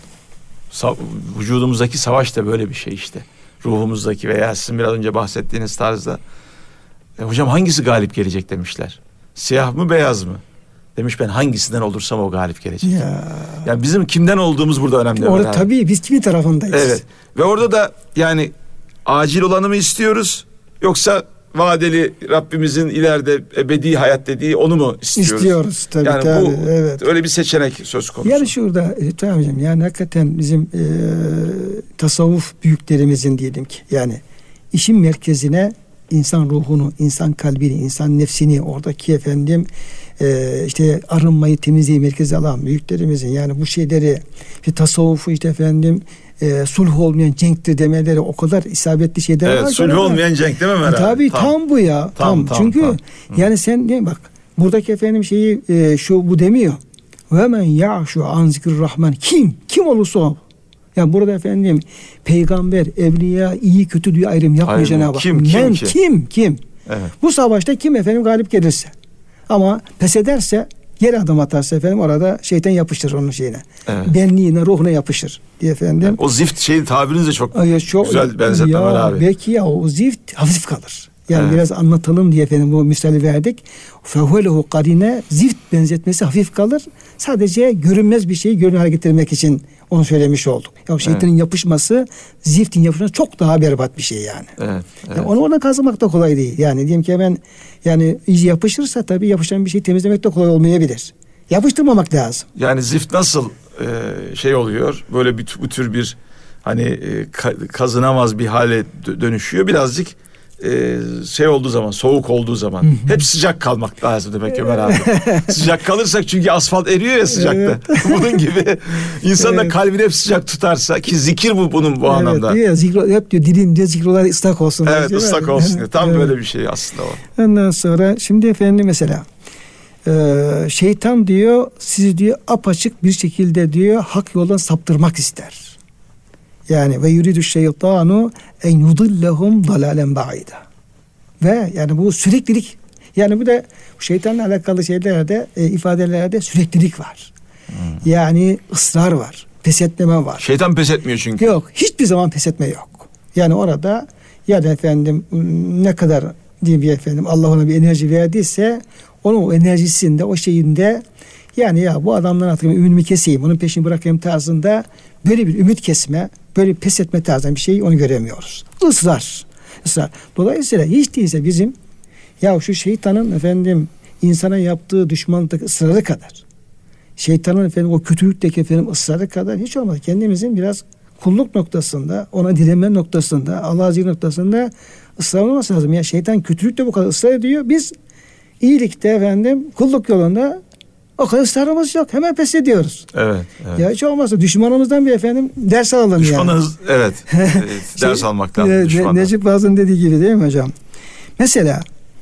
sa- vücudumuzdaki savaş da böyle bir şey işte. Ruhumuzdaki veya sizin biraz önce bahsettiğiniz tarzda. E, hocam hangisi galip gelecek demişler. Siyah mı beyaz mı? Demiş ben hangisinden olursam o galip gelecek. Ya. Yani bizim kimden olduğumuz burada önemli. Orada tabii biz kimin tarafındayız? Evet. Ve orada da yani acil olanı mı istiyoruz, yoksa vadeli Rabbimizin ileride ebedi hayat dediği onu mu istiyoruz? İstiyoruz tabii. Yani tabii, bu evet. öyle bir seçenek söz konusu. Yani şurada tamam hocam, yani hakikaten bizim e, tasavvuf büyüklerimizin diyelim ki, yani işin merkezine insan ruhunu, insan kalbini, insan nefsini, oradaki efendim e, işte arınmayı, temizliği merkeze alan büyüklerimizin, yani bu şeyleri, işte tasavvufu işte efendim e, sulh olmayan cenktir demeleri o kadar isabetli şeyler evet, var. Evet, sulh olmayan cenk değil mi Ömer abi? Tabii tam, tam bu ya. Tam. tam, tam Çünkü tam. yani sen ne bak, buradaki efendim şeyi e, şu bu demiyor. Ve men ya'şu an zikrurrahman, kim kim olursa o. Yani burada efendim peygamber, evliya, iyi kötü diye ayrım yapmıyor Cenab-ı Hak. Kim kim Men, ki? kim kim? Evet. Bu savaşta kim efendim galip gelirse. Ama pes ederse, geri adım atarsa efendim orada şeytan yapıştır onun şeyine. Evet. Benliğine, ruhuna yapışır diye efendim. Yani o zift şey tabiriniz de çok, Ay, çok güzel benzetme ya, var abi. Belki ya o zift hafif kalır. Yani evet. biraz anlatalım diye efendim bu misali verdik. Fehulehu karine, zift benzetmesi hafif kalır. Sadece görünmez bir şeyi görünür hale getirmek için onu söylemiş olduk. Ya şeytanın evet. yapışması, ziftin yapışması çok daha berbat bir şey yani. Evet, evet. Yani onu ona kazımak da kolay değil. Yani diyelim ki hemen yani iyice yapışırsa tabii yapışan bir şeyi temizlemek de kolay olmayabilir. Yapıştırmamak lazım. Yani zift nasıl e, şey oluyor? Böyle bir, bu tür bir hani e, kazınamaz bir hale dönüşüyor. Birazcık e, şey olduğu zaman, soğuk olduğu zaman. Hep sıcak kalmak lazım demek Ömer abi. Sıcak kalırsak, çünkü asfalt eriyor ya sıcakta. Evet. Bunun gibi insan da evet. kalbini hep sıcak tutarsa, ki zikir bu bunun bu evet, anlamda. Diyor ya, zikro, hep diyor dilin diyor zikrolar ıslak olsun. Evet, diyor, ıslak olsun. Evet. Tam evet. böyle bir şey aslında o. Ondan sonra şimdi efendim mesela Ee, şeytan diyor sizi diyor apaçık bir şekilde diyor hak yoldan saptırmak ister. Yani ve yuridu şeytanu en yudillahum dalalen ba'ida. Ve yani bu süreklilik, yani bu da şeytanla alakalı şeylerde e, ifadelerde süreklilik var. Hmm. Yani ısrar var, pes etmeme var. Şeytan pes etmiyor çünkü. Yok, hiçbir zaman pes etme yok. Yani orada ya da efendim ne kadar diyeyim bir efendim Allah ona bir enerji verdiyse, onun o enerjisinde, o şeyinde, yani ya bu adamdan artık ümidimi keseyim, onun peşini bırakayım tarzında böyle bir ümit kesme, böyle bir pes etme tarzında bir şey onu göremiyoruz. Israr. Israr. Dolayısıyla hiç değilse bizim ya şu şeytanın efendim insana yaptığı düşmanlıktaki ısrarı kadar, şeytanın efendim o kötülükteki efendim ısrarı kadar hiç olmaz kendimizin biraz kulluk noktasında, ona direnme noktasında, Allah'a zikir noktasında ısrar olması lazım. Ya şeytan kötülükte bu kadar ısrar ediyor. Biz İyilikte efendim kulluk yolunda o kadar ısrarımız yok. Hemen pes ediyoruz. Evet. evet. Ya hiç olmazsa düşmanımızdan bir efendim ders alalım Düşmanız, yani. Evet. evet ders şey, almak lazım düşmandan. Necip Fazıl'ın dediği gibi değil mi hocam? Mesela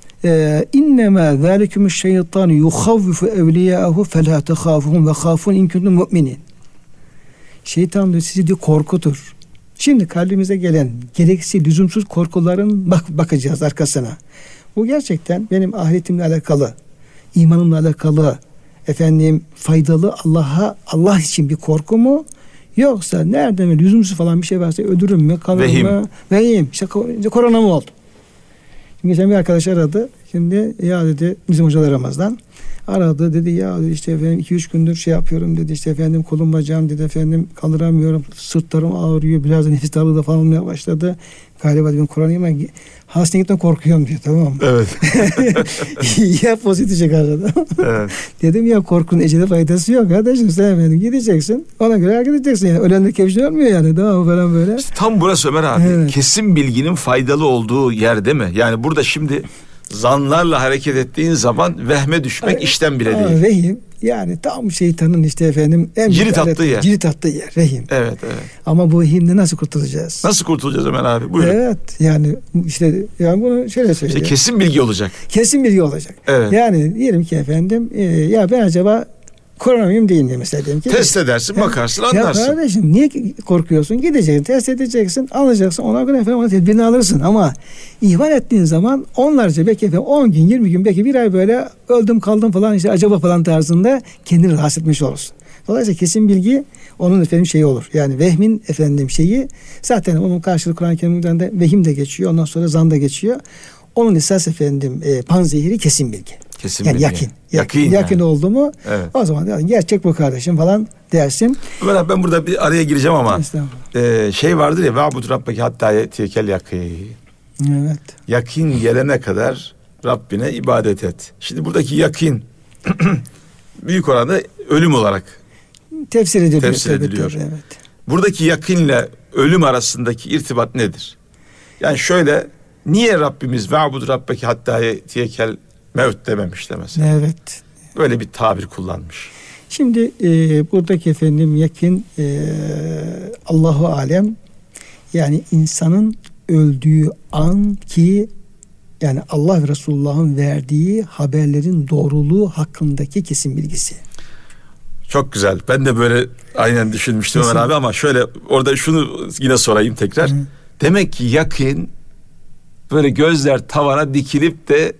innemâ zâlikümüş şeytânü yuhavvifu evliyâhu felâ tehâfuhum ve khâfun in kuntum mu'minin. Şeytan diyor sizi diyor korkutur. Şimdi kalbimize gelen gereksiz, lüzumsuz korkuların bak bakacağız arkasına. Bu gerçekten benim ahiretimle alakalı, imanımla alakalı, efendim faydalı Allah'a Allah için bir korku mu? Yoksa nereden bir lüzumsuz falan bir şey varsa ölürüm mü, kalırım Vehim. mı? Vehim. İşte korona mı oldu? Şimdi geçen bir arkadaş aradı. Şimdi ya dedi bizim hocalarımızdan aradı, dedi ya dedi, işte efendim iki üç gündür şey yapıyorum dedi, işte efendim kolum bacağım dedi, efendim kaldıramıyorum, sırtlarım ağrıyor, biraz da nefis darlığı da falan olmaya başladı. Galiba ben koronayım, ben hastanelikten korkuyorum diyor, tamam mı? Evet. Ya pozitif çıkardı. Evet. Dedim ya korkunun ecele faydası yok kardeşim, sen efendim gideceksin, ona göre hareket edeceksin yani. Ölenler kevşin ölmüyor yani, tamam mı falan böyle. İşte tam burası Ömer abi. Evet. Kesin bilginin faydalı olduğu yer değil mi? Yani burada şimdi zanlarla hareket ettiğin zaman vehme düşmek Ay, işten bile aa, değil. Vehim yani tam şeytanın işte efendim en Cirit büyük attığı alet- yer. Cirit attığı yer vehim. Evet, evet. Ama bu vehimden nasıl kurtulacağız? Nasıl kurtulacağız Ömer abi? Buyurun. Evet yani işte yani bunu şöyle İşte söyleyeyim. kesin bilgi olacak. Kesin bilgi olacak. Evet. Yani diyelim ki efendim e, ya ben acaba korona mıyım değil mi mesela diyelim ki. Test edersin, Ha, bakarsın, Ya anlarsın. kardeşim niye korkuyorsun? Gideceksin, test edeceksin, alacaksın. Ona göre efendim ona tedbirini alırsın. Ama ihmal ettiğin zaman onlarca belki efendim on gün, yirmi gün, belki bir ay böyle öldüm kaldım falan işte acaba falan tarzında kendini rahatsız etmiş olursun. Dolayısıyla kesin bilgi onun efendim şeyi olur. Yani vehmin efendim şeyi zaten onun karşılığı Kur'an-ı Kerim'den de vehim de geçiyor. Ondan sonra zan da geçiyor. Onun esas efendim e, panzehiri kesin bilgi. Kesin Yani bilgi. yakin. Yakin, Yakin, yakin yani. oldu mu Evet. o zaman yani gerçek bu kardeşim falan dersin. Ömer abi ben burada bir araya gireceğim ama Estağfurullah. e, şey vardır ya ve'bud rabbeke hatta ye'tiyekel yakin. Evet. Yakin gelene kadar Rabbine ibadet et. Şimdi buradaki yakin büyük oranda ölüm olarak Tefsir ediliyor. Tefsir tabii, ediliyor. tabii, evet. buradaki yakinle ölüm arasındaki irtibat nedir? Yani şöyle, niye Rabbimiz ve'bud rabbeke hatta ye'tiyekel mevt dememiş de mesela? Evet. Böyle bir tabir kullanmış. Şimdi e, buradaki efendim yakin e, Allahu alem yani insanın öldüğü an ki yani Allah ve Resulullah'ın verdiği haberlerin doğruluğu hakkındaki kesin bilgisi. Çok güzel. Ben de böyle aynen düşünmüştüm Ömer Kesin. abi ama şöyle orada şunu yine sorayım tekrar. Hı. Demek ki yakin böyle gözler tavana dikilip de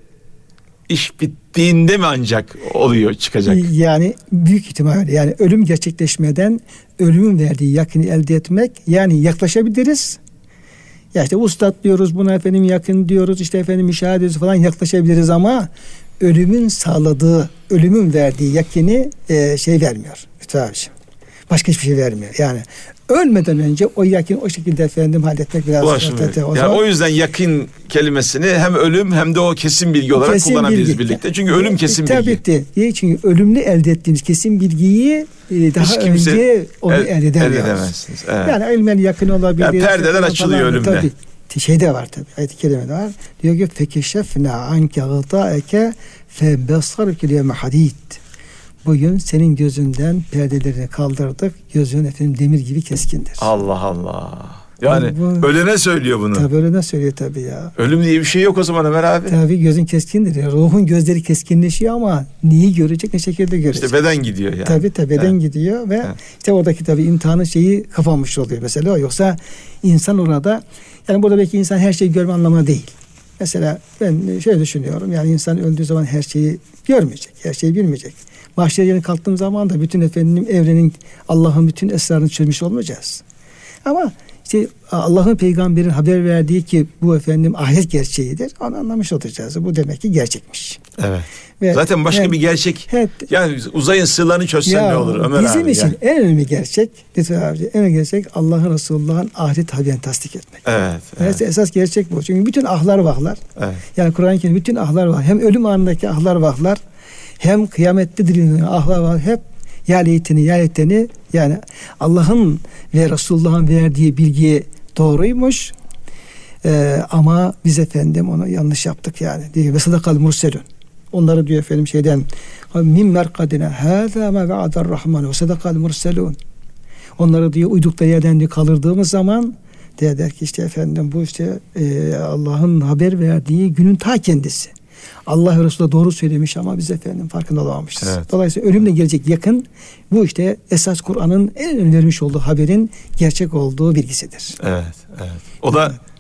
iş bittiğinde mi ancak oluyor, çıkacak? Yani büyük ihtimalle yani ölüm gerçekleşmeden ölümün verdiği yakını elde etmek yani yaklaşabiliriz. Ya işte ustad diyoruz buna efendim yakın diyoruz işte efendim müşahede ediyoruz falan yaklaşabiliriz ama ölümün sağladığı, ölümün verdiği yakini e, şey vermiyor. Lütfen abiciğim. Başka hiçbir şey vermiyor. Yani ölmeden önce o yakini o şekilde efendim halletmek biraz. Ulaşmıyor. O, Yani zaman, o yüzden yakin kelimesini hem ölüm hem de o kesin bilgi olarak kesin kullanabiliriz bilgi. birlikte. Çünkü ölüm kesin Tabii bilgi. Tabii ki. Çünkü ölümle elde ettiğimiz kesin bilgiyi e, daha Hiç kimse önce onu el- elde elde edemiyoruz. edemezsiniz. Evet. Yani ilmen yakın olabilir. Yani perdeler açılıyor falan. ölümde. Tabii. Şey de var tabii. Ayet-i kerimede var. Diyor ki fekeşefna anke gıtaeke fe besarke liyeme hadid. Bugün senin gözünden perdelerini kaldırdık. Gözün efendim demir gibi keskindir. Allah Allah. Yani Bu- ölene söylüyor bunu. Tabii öyle ne söylüyor tabii ya. Ölüm diye bir şey yok o zaman Ömer abi. Tabii gözün keskindir. Ya. Ruhun gözleri keskinleşiyor ama neyi görecek ne şekilde görecek. İşte beden gidiyor yani. Tabii tabii beden Evet. gidiyor ve Evet. işte oradaki tabii imtihanın şeyi kapanmış oluyor mesela. Yoksa insan orada yani burada belki insan her şeyi görme anlamına değil. Mesela ben şöyle düşünüyorum yani insan öldüğü zaman her şeyi görmeyecek, her şeyi bilmeyecek. Mahşer yerine kalktığım zaman da bütün efendim evrenin Allah'ın bütün esrarını çözmüş olmayacağız. Ama işte Allah'ın peygamberin haber verdiği ki bu efendim ahiret gerçeğidir. Onu anlamış olacağız. Bu demek ki gerçekmiş. Evet. Ve Zaten başka hem- bir gerçek. hep Yani uzayın sırlarını çözsen ya ne olur Ömer bizim abi? için yani. en önemli gerçek, lütfen abi, en önemli gerçek Allah'ın Resulullah'ın ahiret haberini tasdik etmek. Evet. Evet. Evet. Esas gerçek bu. Çünkü bütün ahlar vahlar, Evet. yani Kur'an-ı Kerim bütün ahlar var. Hem ölüm anındaki ahlar vahlar, hem kıyamette dirilen ahlar var. Hep ya leyteni ya leyteni yani Allah'ın ve Resulullah'ın verdiği bilgi doğruymuş. Ee, ama biz efendim onu yanlış yaptık yani. Diyor ve sadakal murselun. Onları diyor efendim şeyden min merkadine hâzâ me ve'adar rahman ve sadakal murselun. Onları diyor uydukları yerden diyor kalırdığımız zaman diye der ki işte efendim bu işte e, Allah'ın haber verdiği günün ta kendisi. Allah ve Resulullah doğru söylemiş ama biz efendim farkında olamamışız. Evet. Dolayısıyla ölümle gelecek yakın bu işte esas Kur'an'ın en önemli vermiş olduğu haberin gerçek olduğu bilgisidir. Evet. Evet. O da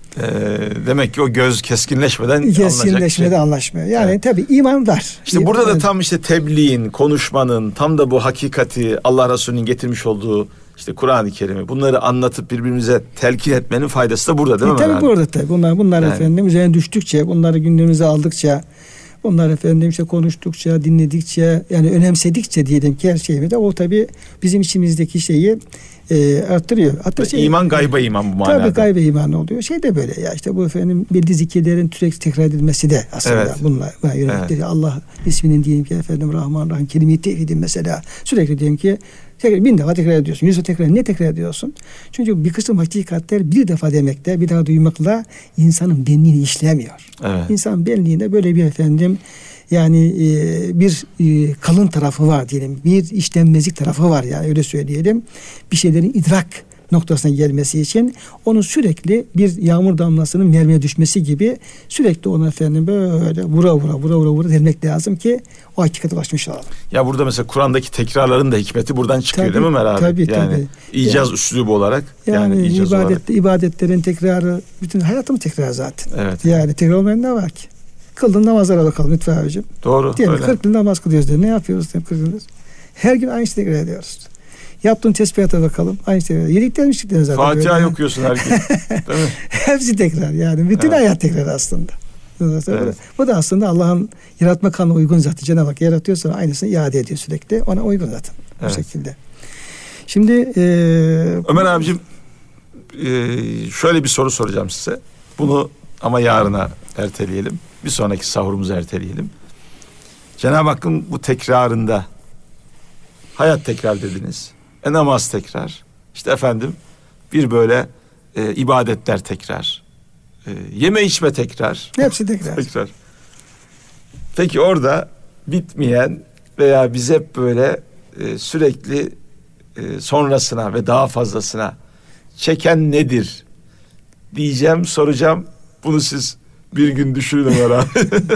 Ee, demek ki o göz keskinleşmeden keskinleşmeden şey. anlaşmıyor. Yani evet. tabii iman var. İşte burada yani, da tam işte tebliğin, konuşmanın, tam da bu hakikati Allah Resulü'nün getirmiş olduğu işte Kur'an-ı Kerim'i bunları anlatıp birbirimize telkin etmenin faydası da burada değil e, mi? Tabii yani? burada tabii. Bunlar, bunlar yani. efendim üzerine düştükçe, bunları gündemimize aldıkça, bunlar efendim işte konuştukça, dinledikçe, yani önemsedikçe diyelim ki her şeyi de o tabii bizim içimizdeki şeyi e, arttırıyor. Hatta şey, iman gayba iman bu manada. Tabii gayba iman oluyor. Şey de böyle ya işte bu efendim belli zikirlerin sürekli tekrar edilmesi de aslında evet. bununla yönelik. Evet. Allah isminin diyelim ki efendim Rahman Rahim, kelime-i tevhidin mesela sürekli diyelim ki tekrar bin defa tekrar ediyorsun. Yüz defa tekrar ne tekrar ediyorsun? Çünkü bir kısım hakikatler bir defa demekle, bir daha duymakla insanın benliğini işlemiyor. Evet. İnsan benliğinde böyle bir efendim yani e, bir e, kalın tarafı var diyelim. Bir işlenmezlik tarafı var yani öyle söyleyelim. Bir şeylerin idrak noktasına gelmesi için onun sürekli bir yağmur damlasının mermiye düşmesi gibi sürekli ona efendim böyle vura vura vura vura vura demek lazım ki o hakikate ulaşmış olalım. Ya burada mesela Kur'an'daki tekrarların da hikmeti buradan çıkıyor tabii, değil mi Meral abi? Tabii yani tabii. icaz yani, üslubu olarak. Yani, yani icaz ibadet, olarak. ibadetlerin tekrarı bütün hayatımız tekrar zaten. Evet. Yani tekrar olmayan ne var ki? Kıldığın namazlara bakalım lütfen abicim. Doğru. Diyelim öyle. kırk yıl namaz kılıyoruz diye. Ne yapıyoruz diye kırk yıl. Her gün aynı şeyi tekrar ediyoruz. Yaptığın tesbihata bakalım. Aynı şeyi. Yediklerin içtiklerin zaten. Fatiha okuyorsun her gün. Değil mi? Hepsi tekrar yani. Bütün evet. hayat tekrar aslında. Evet. Bu da aslında Allah'ın yaratma kanuna uygun zaten. Cenab-ı Hak yaratıyor sonra aynısını iade ediyor sürekli. Ona uygun zaten. Evet. Bu şekilde. Şimdi e, Ömer abicim e, şöyle bir soru soracağım size. Bunu ama yarına erteleyelim. Bir sonraki sahurumuzu erteleyelim. Cenab-ı Hakk'ın bu tekrarında hayat tekrar dediniz. E, namaz tekrar. İşte efendim bir böyle e, ibadetler tekrar. E, yeme içme tekrar. Hepsi tekrar. tekrar. Peki orada bitmeyen veya biz hep böyle e, sürekli e, sonrasına ve daha fazlasına çeken nedir diyeceğim, soracağım. Bunu siz bir gün düşünün Ömer abi.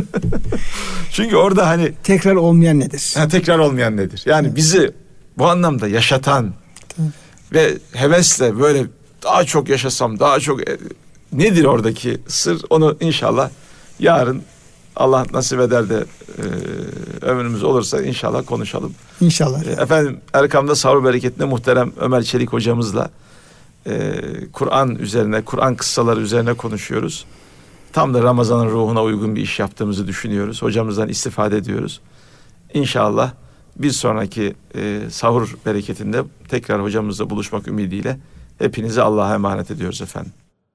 Çünkü orada hani tekrar olmayan nedir? Ha, tekrar olmayan nedir? Yani evet. bizi bu anlamda yaşatan evet. ve hevesle böyle daha çok yaşasam, daha çok e, nedir oradaki sır? Onu inşallah yarın Allah nasip eder de e, ömrümüz olursa inşallah konuşalım. İnşallah. E, efendim Erkam'da Sahur Bereketi'nde muhterem Ömer Çelik hocamızla e, Kur'an üzerine, Kur'an kıssaları üzerine konuşuyoruz. Tam da Ramazan'ın ruhuna uygun bir iş yaptığımızı düşünüyoruz. Hocamızdan istifade ediyoruz. İnşallah bir sonraki e, sahur bereketinde tekrar hocamızla buluşmak ümidiyle hepinizi Allah'a emanet ediyoruz efendim.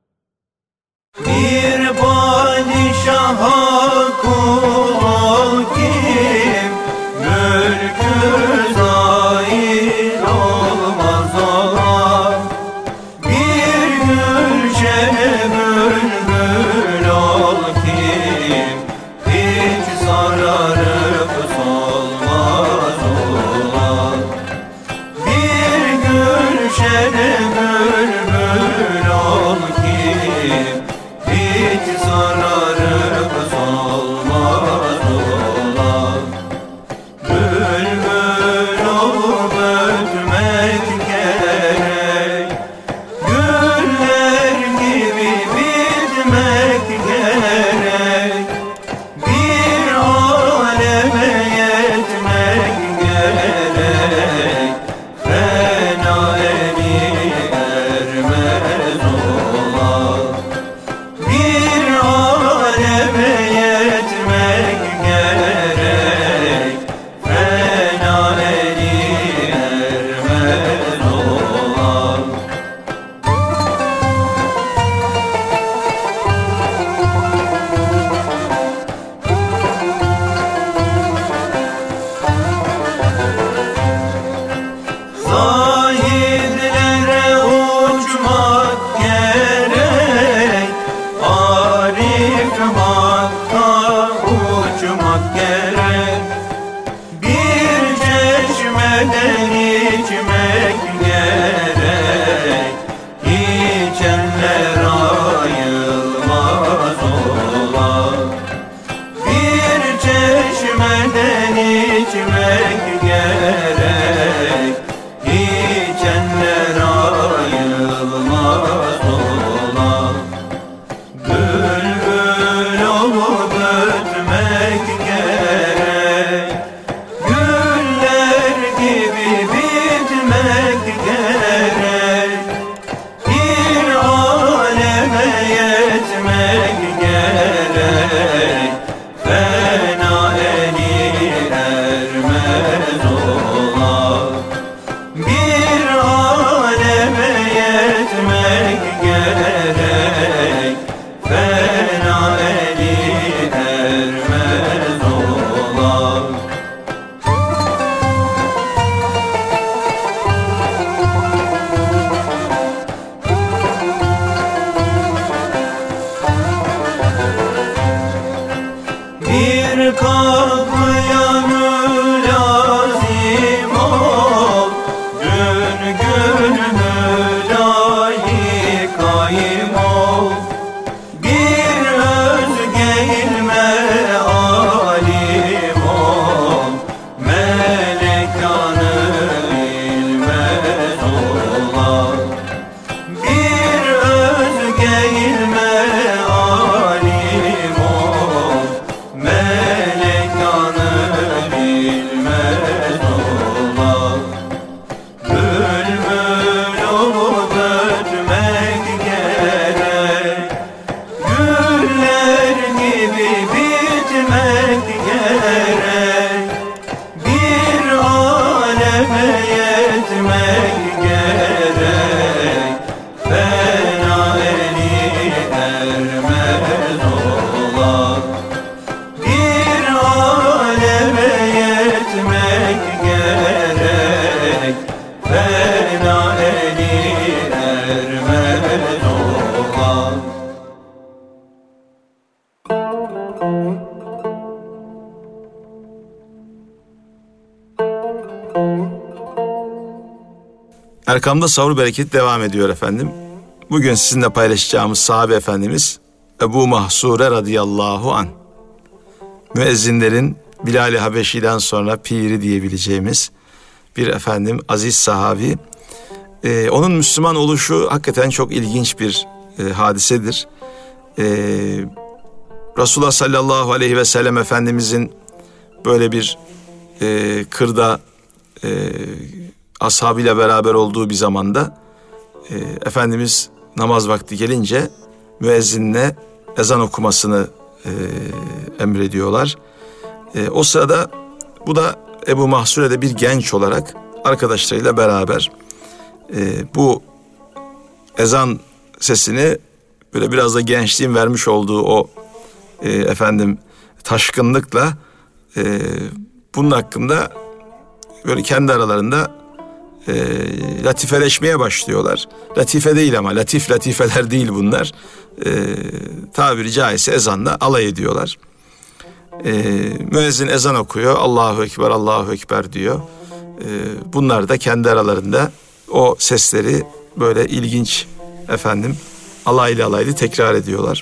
Bir padişaha kul ol kim, mülkü zail olmaz ola. Bir gülşene bülbül ol kim, hiç sararıp solmaz ola. Bir gülşene bülbül ol kim, hiç sararıp solmaz ola. Bülbül olup ötmek gerek, güller gibi bitmek gerek. Bir aleme yetmek gerek, fena eli ermez ola. Bir aleme yetmek gerek, fena eli ermez ola. Zahidlere uçmak gerek, arif hakka uçmak gerek. Bir çeşmeden içmek gerek, içenler ayılmaz ola. Bir çeşmeden içmek gerek, etmek gerek, fena eli ermez ola. Bir aleme yetmek gerek, fena eli ermez ola. Erkam'da sahur bereketi devam ediyor efendim. Bugün sizinle paylaşacağımız sahabe efendimiz Ebu Mahsure radıyallahu anh. Müezzinlerin Bilal-i Habeşi'den sonra piri diyebileceğimiz bir efendim aziz sahabi. Ee, onun Müslüman oluşu hakikaten çok ilginç bir e, hadisedir. Ee, Resulullah sallallahu aleyhi ve sellem Efendimizin böyle bir e, kırda e, ashabıyla beraber olduğu bir zamanda e, Efendimiz namaz vakti gelince müezzinle ezan okumasını e, emrediyorlar. E, o sırada bu da Ebu Mahsure'de bir genç olarak arkadaşlarıyla beraber e, bu ezan sesini böyle biraz da gençliğin vermiş olduğu o e, efendim taşkınlıkla e, bunun hakkında böyle kendi aralarında E, latifeleşmeye başlıyorlar. Latife değil ama latif latifeler değil bunlar. E, tabiri caizse ezanla alay ediyorlar. E, müezzin ezan okuyor. Allahu Ekber, Allahu Ekber diyor. E, bunlar da kendi aralarında o sesleri böyle ilginç efendim alaylı alaylı tekrar ediyorlar.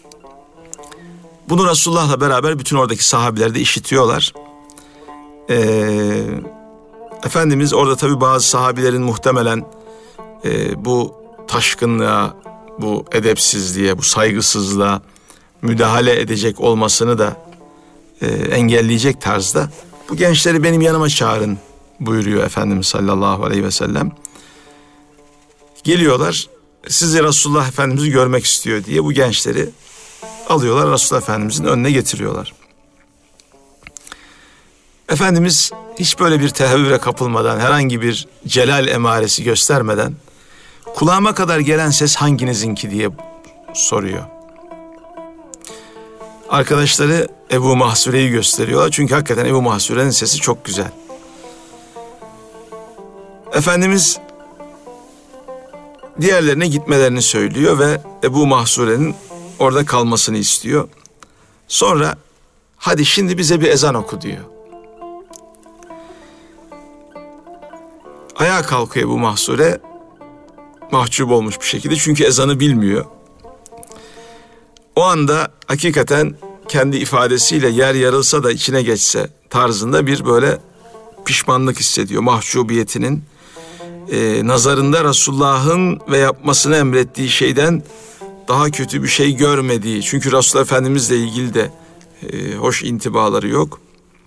Bunu Resulullah'la beraber bütün oradaki sahabeler de işitiyorlar. Eee Efendimiz orada tabii bazı sahabilerin muhtemelen e, bu taşkınlığa, bu edepsizliğe, bu saygısızlığa müdahale edecek olmasını da e, engelleyecek tarzda bu gençleri benim yanıma çağırın buyuruyor Efendimiz sallallahu aleyhi ve sellem. Geliyorlar, sizi Resulullah Efendimiz'i görmek istiyor diye bu gençleri alıyorlar, Resulullah Efendimiz'in önüne getiriyorlar. Efendimiz hiç böyle bir tehevvüre kapılmadan, herhangi bir celal emaresi göstermeden kulağıma kadar gelen ses hanginizinki diye soruyor. Arkadaşları Ebu Mahsure'yi gösteriyorlar çünkü hakikaten Ebu Mahsure'nin sesi çok güzel. Efendimiz diğerlerine gitmelerini söylüyor ve Ebu Mahsure'nin orada kalmasını istiyor. Sonra hadi şimdi bize bir ezan oku diyor. Ayağa kalkıyor Ebu Mahsure, mahcup olmuş bir şekilde çünkü ezanı bilmiyor. O anda hakikaten kendi ifadesiyle yer yarılsa da içine geçse tarzında bir böyle pişmanlık hissediyor. Mahcubiyetinin e, nazarında Resulullah'ın ve yapmasını emrettiği şeyden daha kötü bir şey görmediği. Çünkü Resulullah Efendimiz'le ilgili de e, hoş intibaları yok.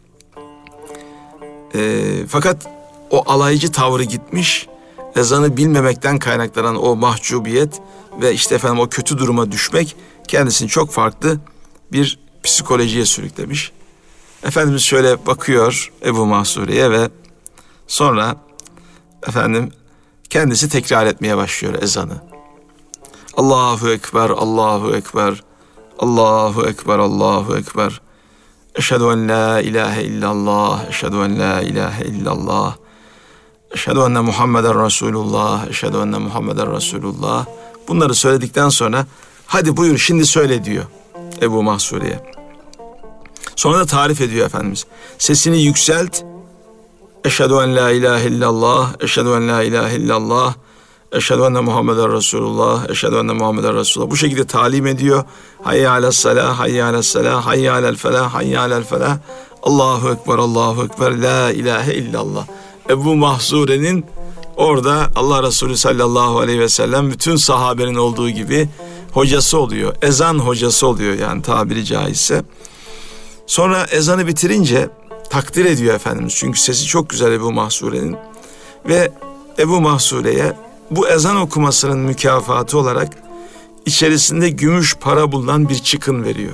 E, fakat o alaycı tavrı gitmiş, ezanı bilmemekten kaynaklanan o mahcubiyet ve işte efendim o kötü duruma düşmek kendisini çok farklı bir psikolojiye sürüklemiş. Efendimiz şöyle bakıyor Ebu Mahsure'ye ve sonra efendim kendisi tekrar etmeye başlıyor ezanı. Allahu Ekber, Allahu Ekber, Allahu Ekber, Allahu Ekber. Eşhedü en la ilahe illallah, eşhedü en la ilahe illallah. Eşhedü enne Muhammeden Resulullah, eşhedü enne Muhammeden Resulullah. Bunları söyledikten sonra hadi buyur şimdi söyle diyor Ebu Mahsure'ye. Sonra da tarif ediyor Efendimiz. Sesini yükselt. Eşhedü en la ilahe illallah, eşhedü en la ilahe illallah, eşhedü enne Muhammeden Resulullah, eşhedü enne Muhammeden Resulullah. Bu şekilde talim ediyor. Hayya alel salah, hayya alel salah, hayya alel felah, hayya alel felah. Allahu Ekber, Allahu Ekber, la ilahe illallah. Ebu Mahsure'nin orada Allah Resulü sallallahu aleyhi ve sellem bütün sahabenin olduğu gibi hocası oluyor. Ezan hocası oluyor yani tabiri caizse. Sonra ezanı bitirince takdir ediyor Efendimiz. Çünkü sesi çok güzel Ebu Mahsure'nin. Ve Ebu Mahsure'ye bu ezan okumasının mükafatı olarak içerisinde gümüş para bulunan bir çıkın veriyor.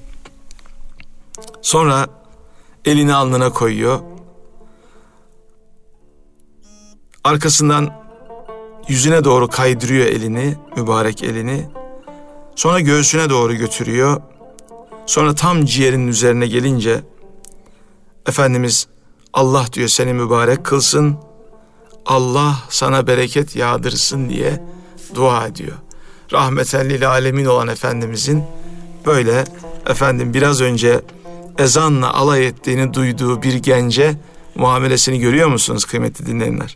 Sonra elini alnına koyuyor. Arkasından yüzüne doğru kaydırıyor elini, mübarek elini. Sonra göğsüne doğru götürüyor. Sonra tam ciğerinin üzerine gelince Efendimiz Allah diyor seni mübarek kılsın, Allah sana bereket yağdırsın diye dua ediyor. Rahmeten lil alemin olan Efendimizin böyle efendim biraz önce ezanla alay ettiğini duyduğu bir gence muamelesini görüyor musunuz kıymetli dinleyenler?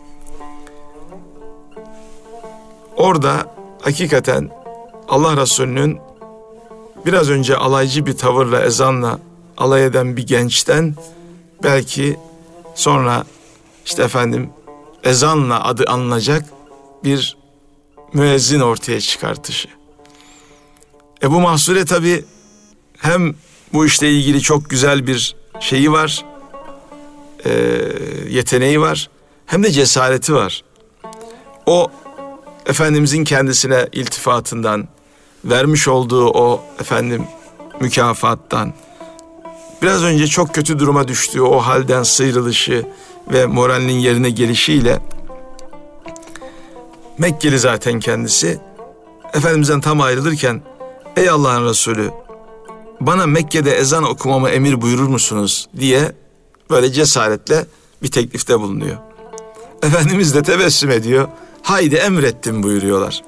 Orada hakikaten Allah Resulü'nün biraz önce alaycı bir tavırla ezanla alay eden bir gençten belki sonra işte efendim ezanla adı anılacak bir müezzin ortaya çıkartışı. Ebu Mahsure tabii hem bu işle ilgili çok güzel bir şeyi var, e, yeteneği var, hem de cesareti var. O Efendimizin kendisine iltifatından, vermiş olduğu o efendim mükafattan, biraz önce çok kötü duruma düştüğü o halden sıyrılışı ve moralinin yerine gelişiyle, Mekkeli zaten kendisi, Efendimiz'den tam ayrılırken ey Allah'ın Resulü bana Mekke'de ezan okumamı emir buyurur musunuz diye böyle cesaretle bir teklifte bulunuyor. Efendimiz de tebessüm ediyor. Haydi emrettim buyuruyorlar.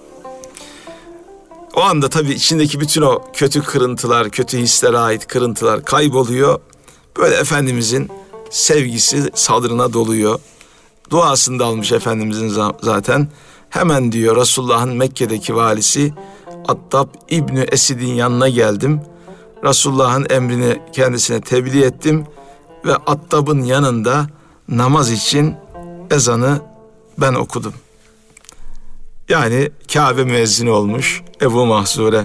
O anda tabii içindeki bütün o kötü kırıntılar, kötü hislere ait kırıntılar kayboluyor. Böyle Efendimizin sevgisi sadrına doluyor. Duasını da almış Efendimizin zaten. Hemen diyor Resulullah'ın Mekke'deki valisi Attab İbni Esid'in yanına geldim. Resulullah'ın emrini kendisine tebliğ ettim. Ve Attab'ın yanında namaz için ezanı ben okudum. Yani Kabe müezzini olmuş Ebu Mahsure.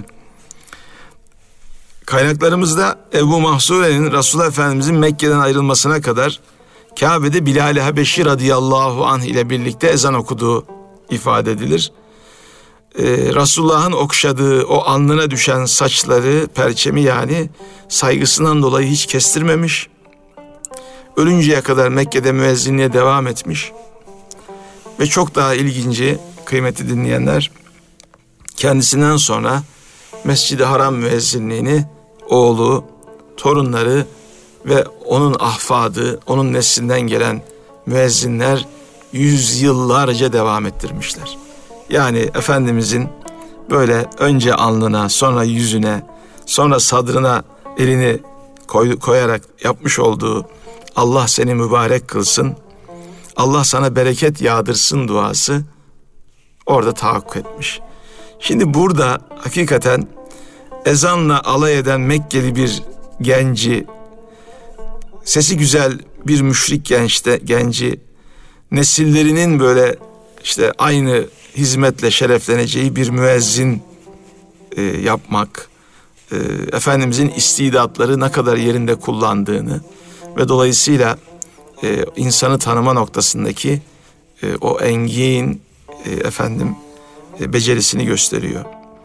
Kaynaklarımızda Ebu Mahsure'nin Resulullah Efendimizin Mekke'den ayrılmasına kadar Kabe'de Bilal-i Habeşi radıyallahu anh ile birlikte ezan okuduğu ifade edilir. Ee, Resulullah'ın okşadığı o alnına düşen saçları, perçemi yani saygısından dolayı hiç kestirmemiş. Ölünceye kadar Mekke'de müezzinliğe devam etmiş. Ve çok daha ilginci kıymetli dinleyenler, kendisinden sonra Mescid-i Haram müezzinliğini oğlu, torunları ve onun ahfadı, onun neslinden gelen müezzinler yüzyıllarca devam ettirmişler. Yani Efendimizin böyle önce alnına, sonra yüzüne, sonra sadrına elini koy, koyarak yapmış olduğu Allah seni mübarek kılsın, Allah sana bereket yağdırsın duası orada tahakkuk etmiş. Şimdi burada hakikaten ezanla alay eden Mekkeli bir genci, sesi güzel bir müşrik gençte, genci, nesillerinin böyle işte aynı hizmetle şerefleneceği bir müezzin e, yapmak, e, Efendimizin istidatları ne kadar yerinde kullandığını ve dolayısıyla e, insanı tanıma noktasındaki e, o engin e, efendim e, becerisini gösteriyor.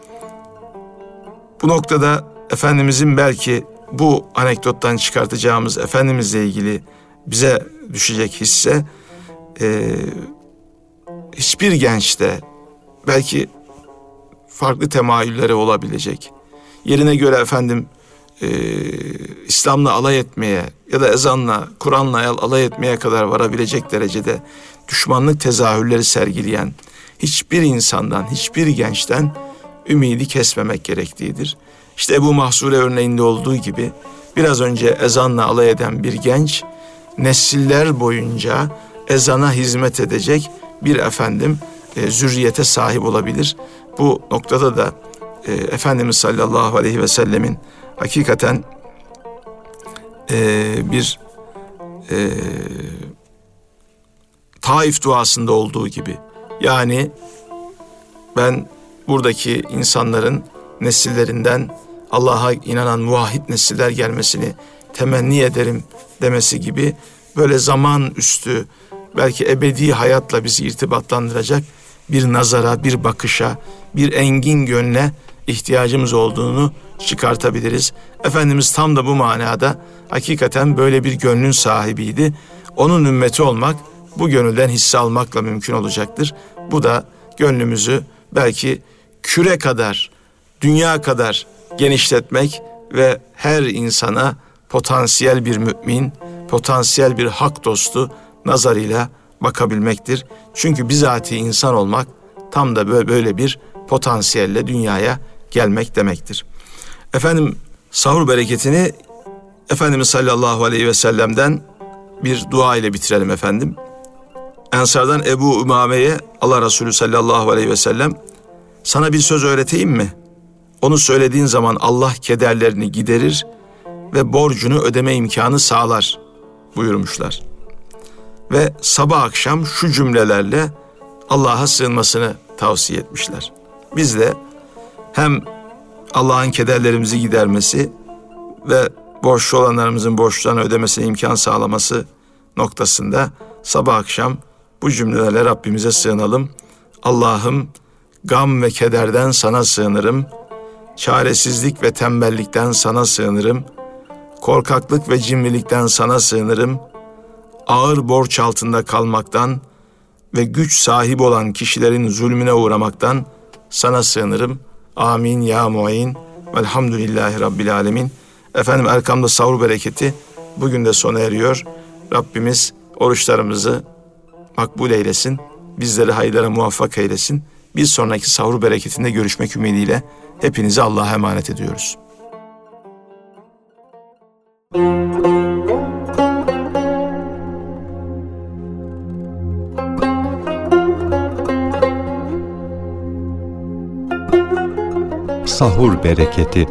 Bu noktada Efendimizin belki bu anekdottan çıkartacağımız Efendimizle ilgili bize düşecek hisse, e, hiçbir gençte belki farklı temayülleri olabilecek, yerine göre efendim e, İslam'la alay etmeye ya da ezanla, Kur'an'la alay etmeye kadar varabilecek derecede düşmanlık tezahürleri sergileyen hiçbir insandan, hiçbir gençten ümidi kesmemek gerektiğidir. İşte Ebu Mahsure örneğinde olduğu gibi biraz önce ezanla alay eden bir genç, nesiller boyunca ezana hizmet edecek bir efendim e, zürriyete sahip olabilir. Bu noktada da e, Efendimiz sallallahu aleyhi ve sellemin hakikaten e, bir e, Taif duasında olduğu gibi, yani ben buradaki insanların nesillerinden Allah'a inanan muvahhid nesiller gelmesini temenni ederim demesi gibi böyle zaman üstü, belki ebedi hayatla bizi irtibatlandıracak bir nazara, bir bakışa, bir engin gönle ihtiyacımız olduğunu çıkartabiliriz. Efendimiz tam da bu manada hakikaten böyle bir gönlün sahibiydi. Onun ümmeti olmak bu gönülden hisse almakla mümkün olacaktır. Bu da gönlümüzü belki küre kadar, dünya kadar genişletmek ve her insana potansiyel bir mümin, potansiyel bir hak dostu nazarıyla bakabilmektir. Çünkü bizatihi insan olmak tam da böyle bir potansiyelle dünyaya gelmek demektir. Efendim, sahur bereketini Efendimiz sallallahu aleyhi ve sellem'den bir dua ile bitirelim efendim. Ensardan Ebu Ümame'ye Allah Resulü sallallahu aleyhi ve sellem, sana bir söz öğreteyim mi? Onu söylediğin zaman Allah kederlerini giderir ve borcunu ödeme imkanı sağlar buyurmuşlar. Ve sabah akşam şu cümlelerle Allah'a sığınmasını tavsiye etmişler. Biz de hem Allah'ın kederlerimizi gidermesi ve borçlu olanlarımızın borçlarını ödemesine imkan sağlaması noktasında sabah akşam bu cümlelerle Rabbimize sığınalım. Allah'ım, gam ve kederden sana sığınırım. Çaresizlik ve tembellikten sana sığınırım. Korkaklık ve cimrilikten sana sığınırım. Ağır borç altında kalmaktan ve güç sahibi olan kişilerin zulmüne uğramaktan sana sığınırım. Amin ya mu'in. Velhamdülillahi Rabbil alemin. Efendim, Erkam'da sahur bereketi bugün de sona eriyor. Rabbimiz oruçlarımızı makbul eylesin. Bizleri hayırlara muvaffak eylesin. Bir sonraki sahur bereketinde görüşmek ümidiyle hepinizi Allah'a emanet ediyoruz. Sahur bereketi.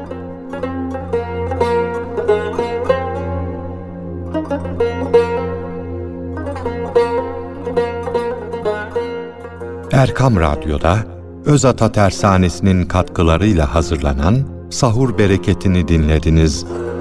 Erkam Radyo'da Özata Tersanesi'nin katkılarıyla hazırlanan Sahur Bereketi'ni dinlediniz.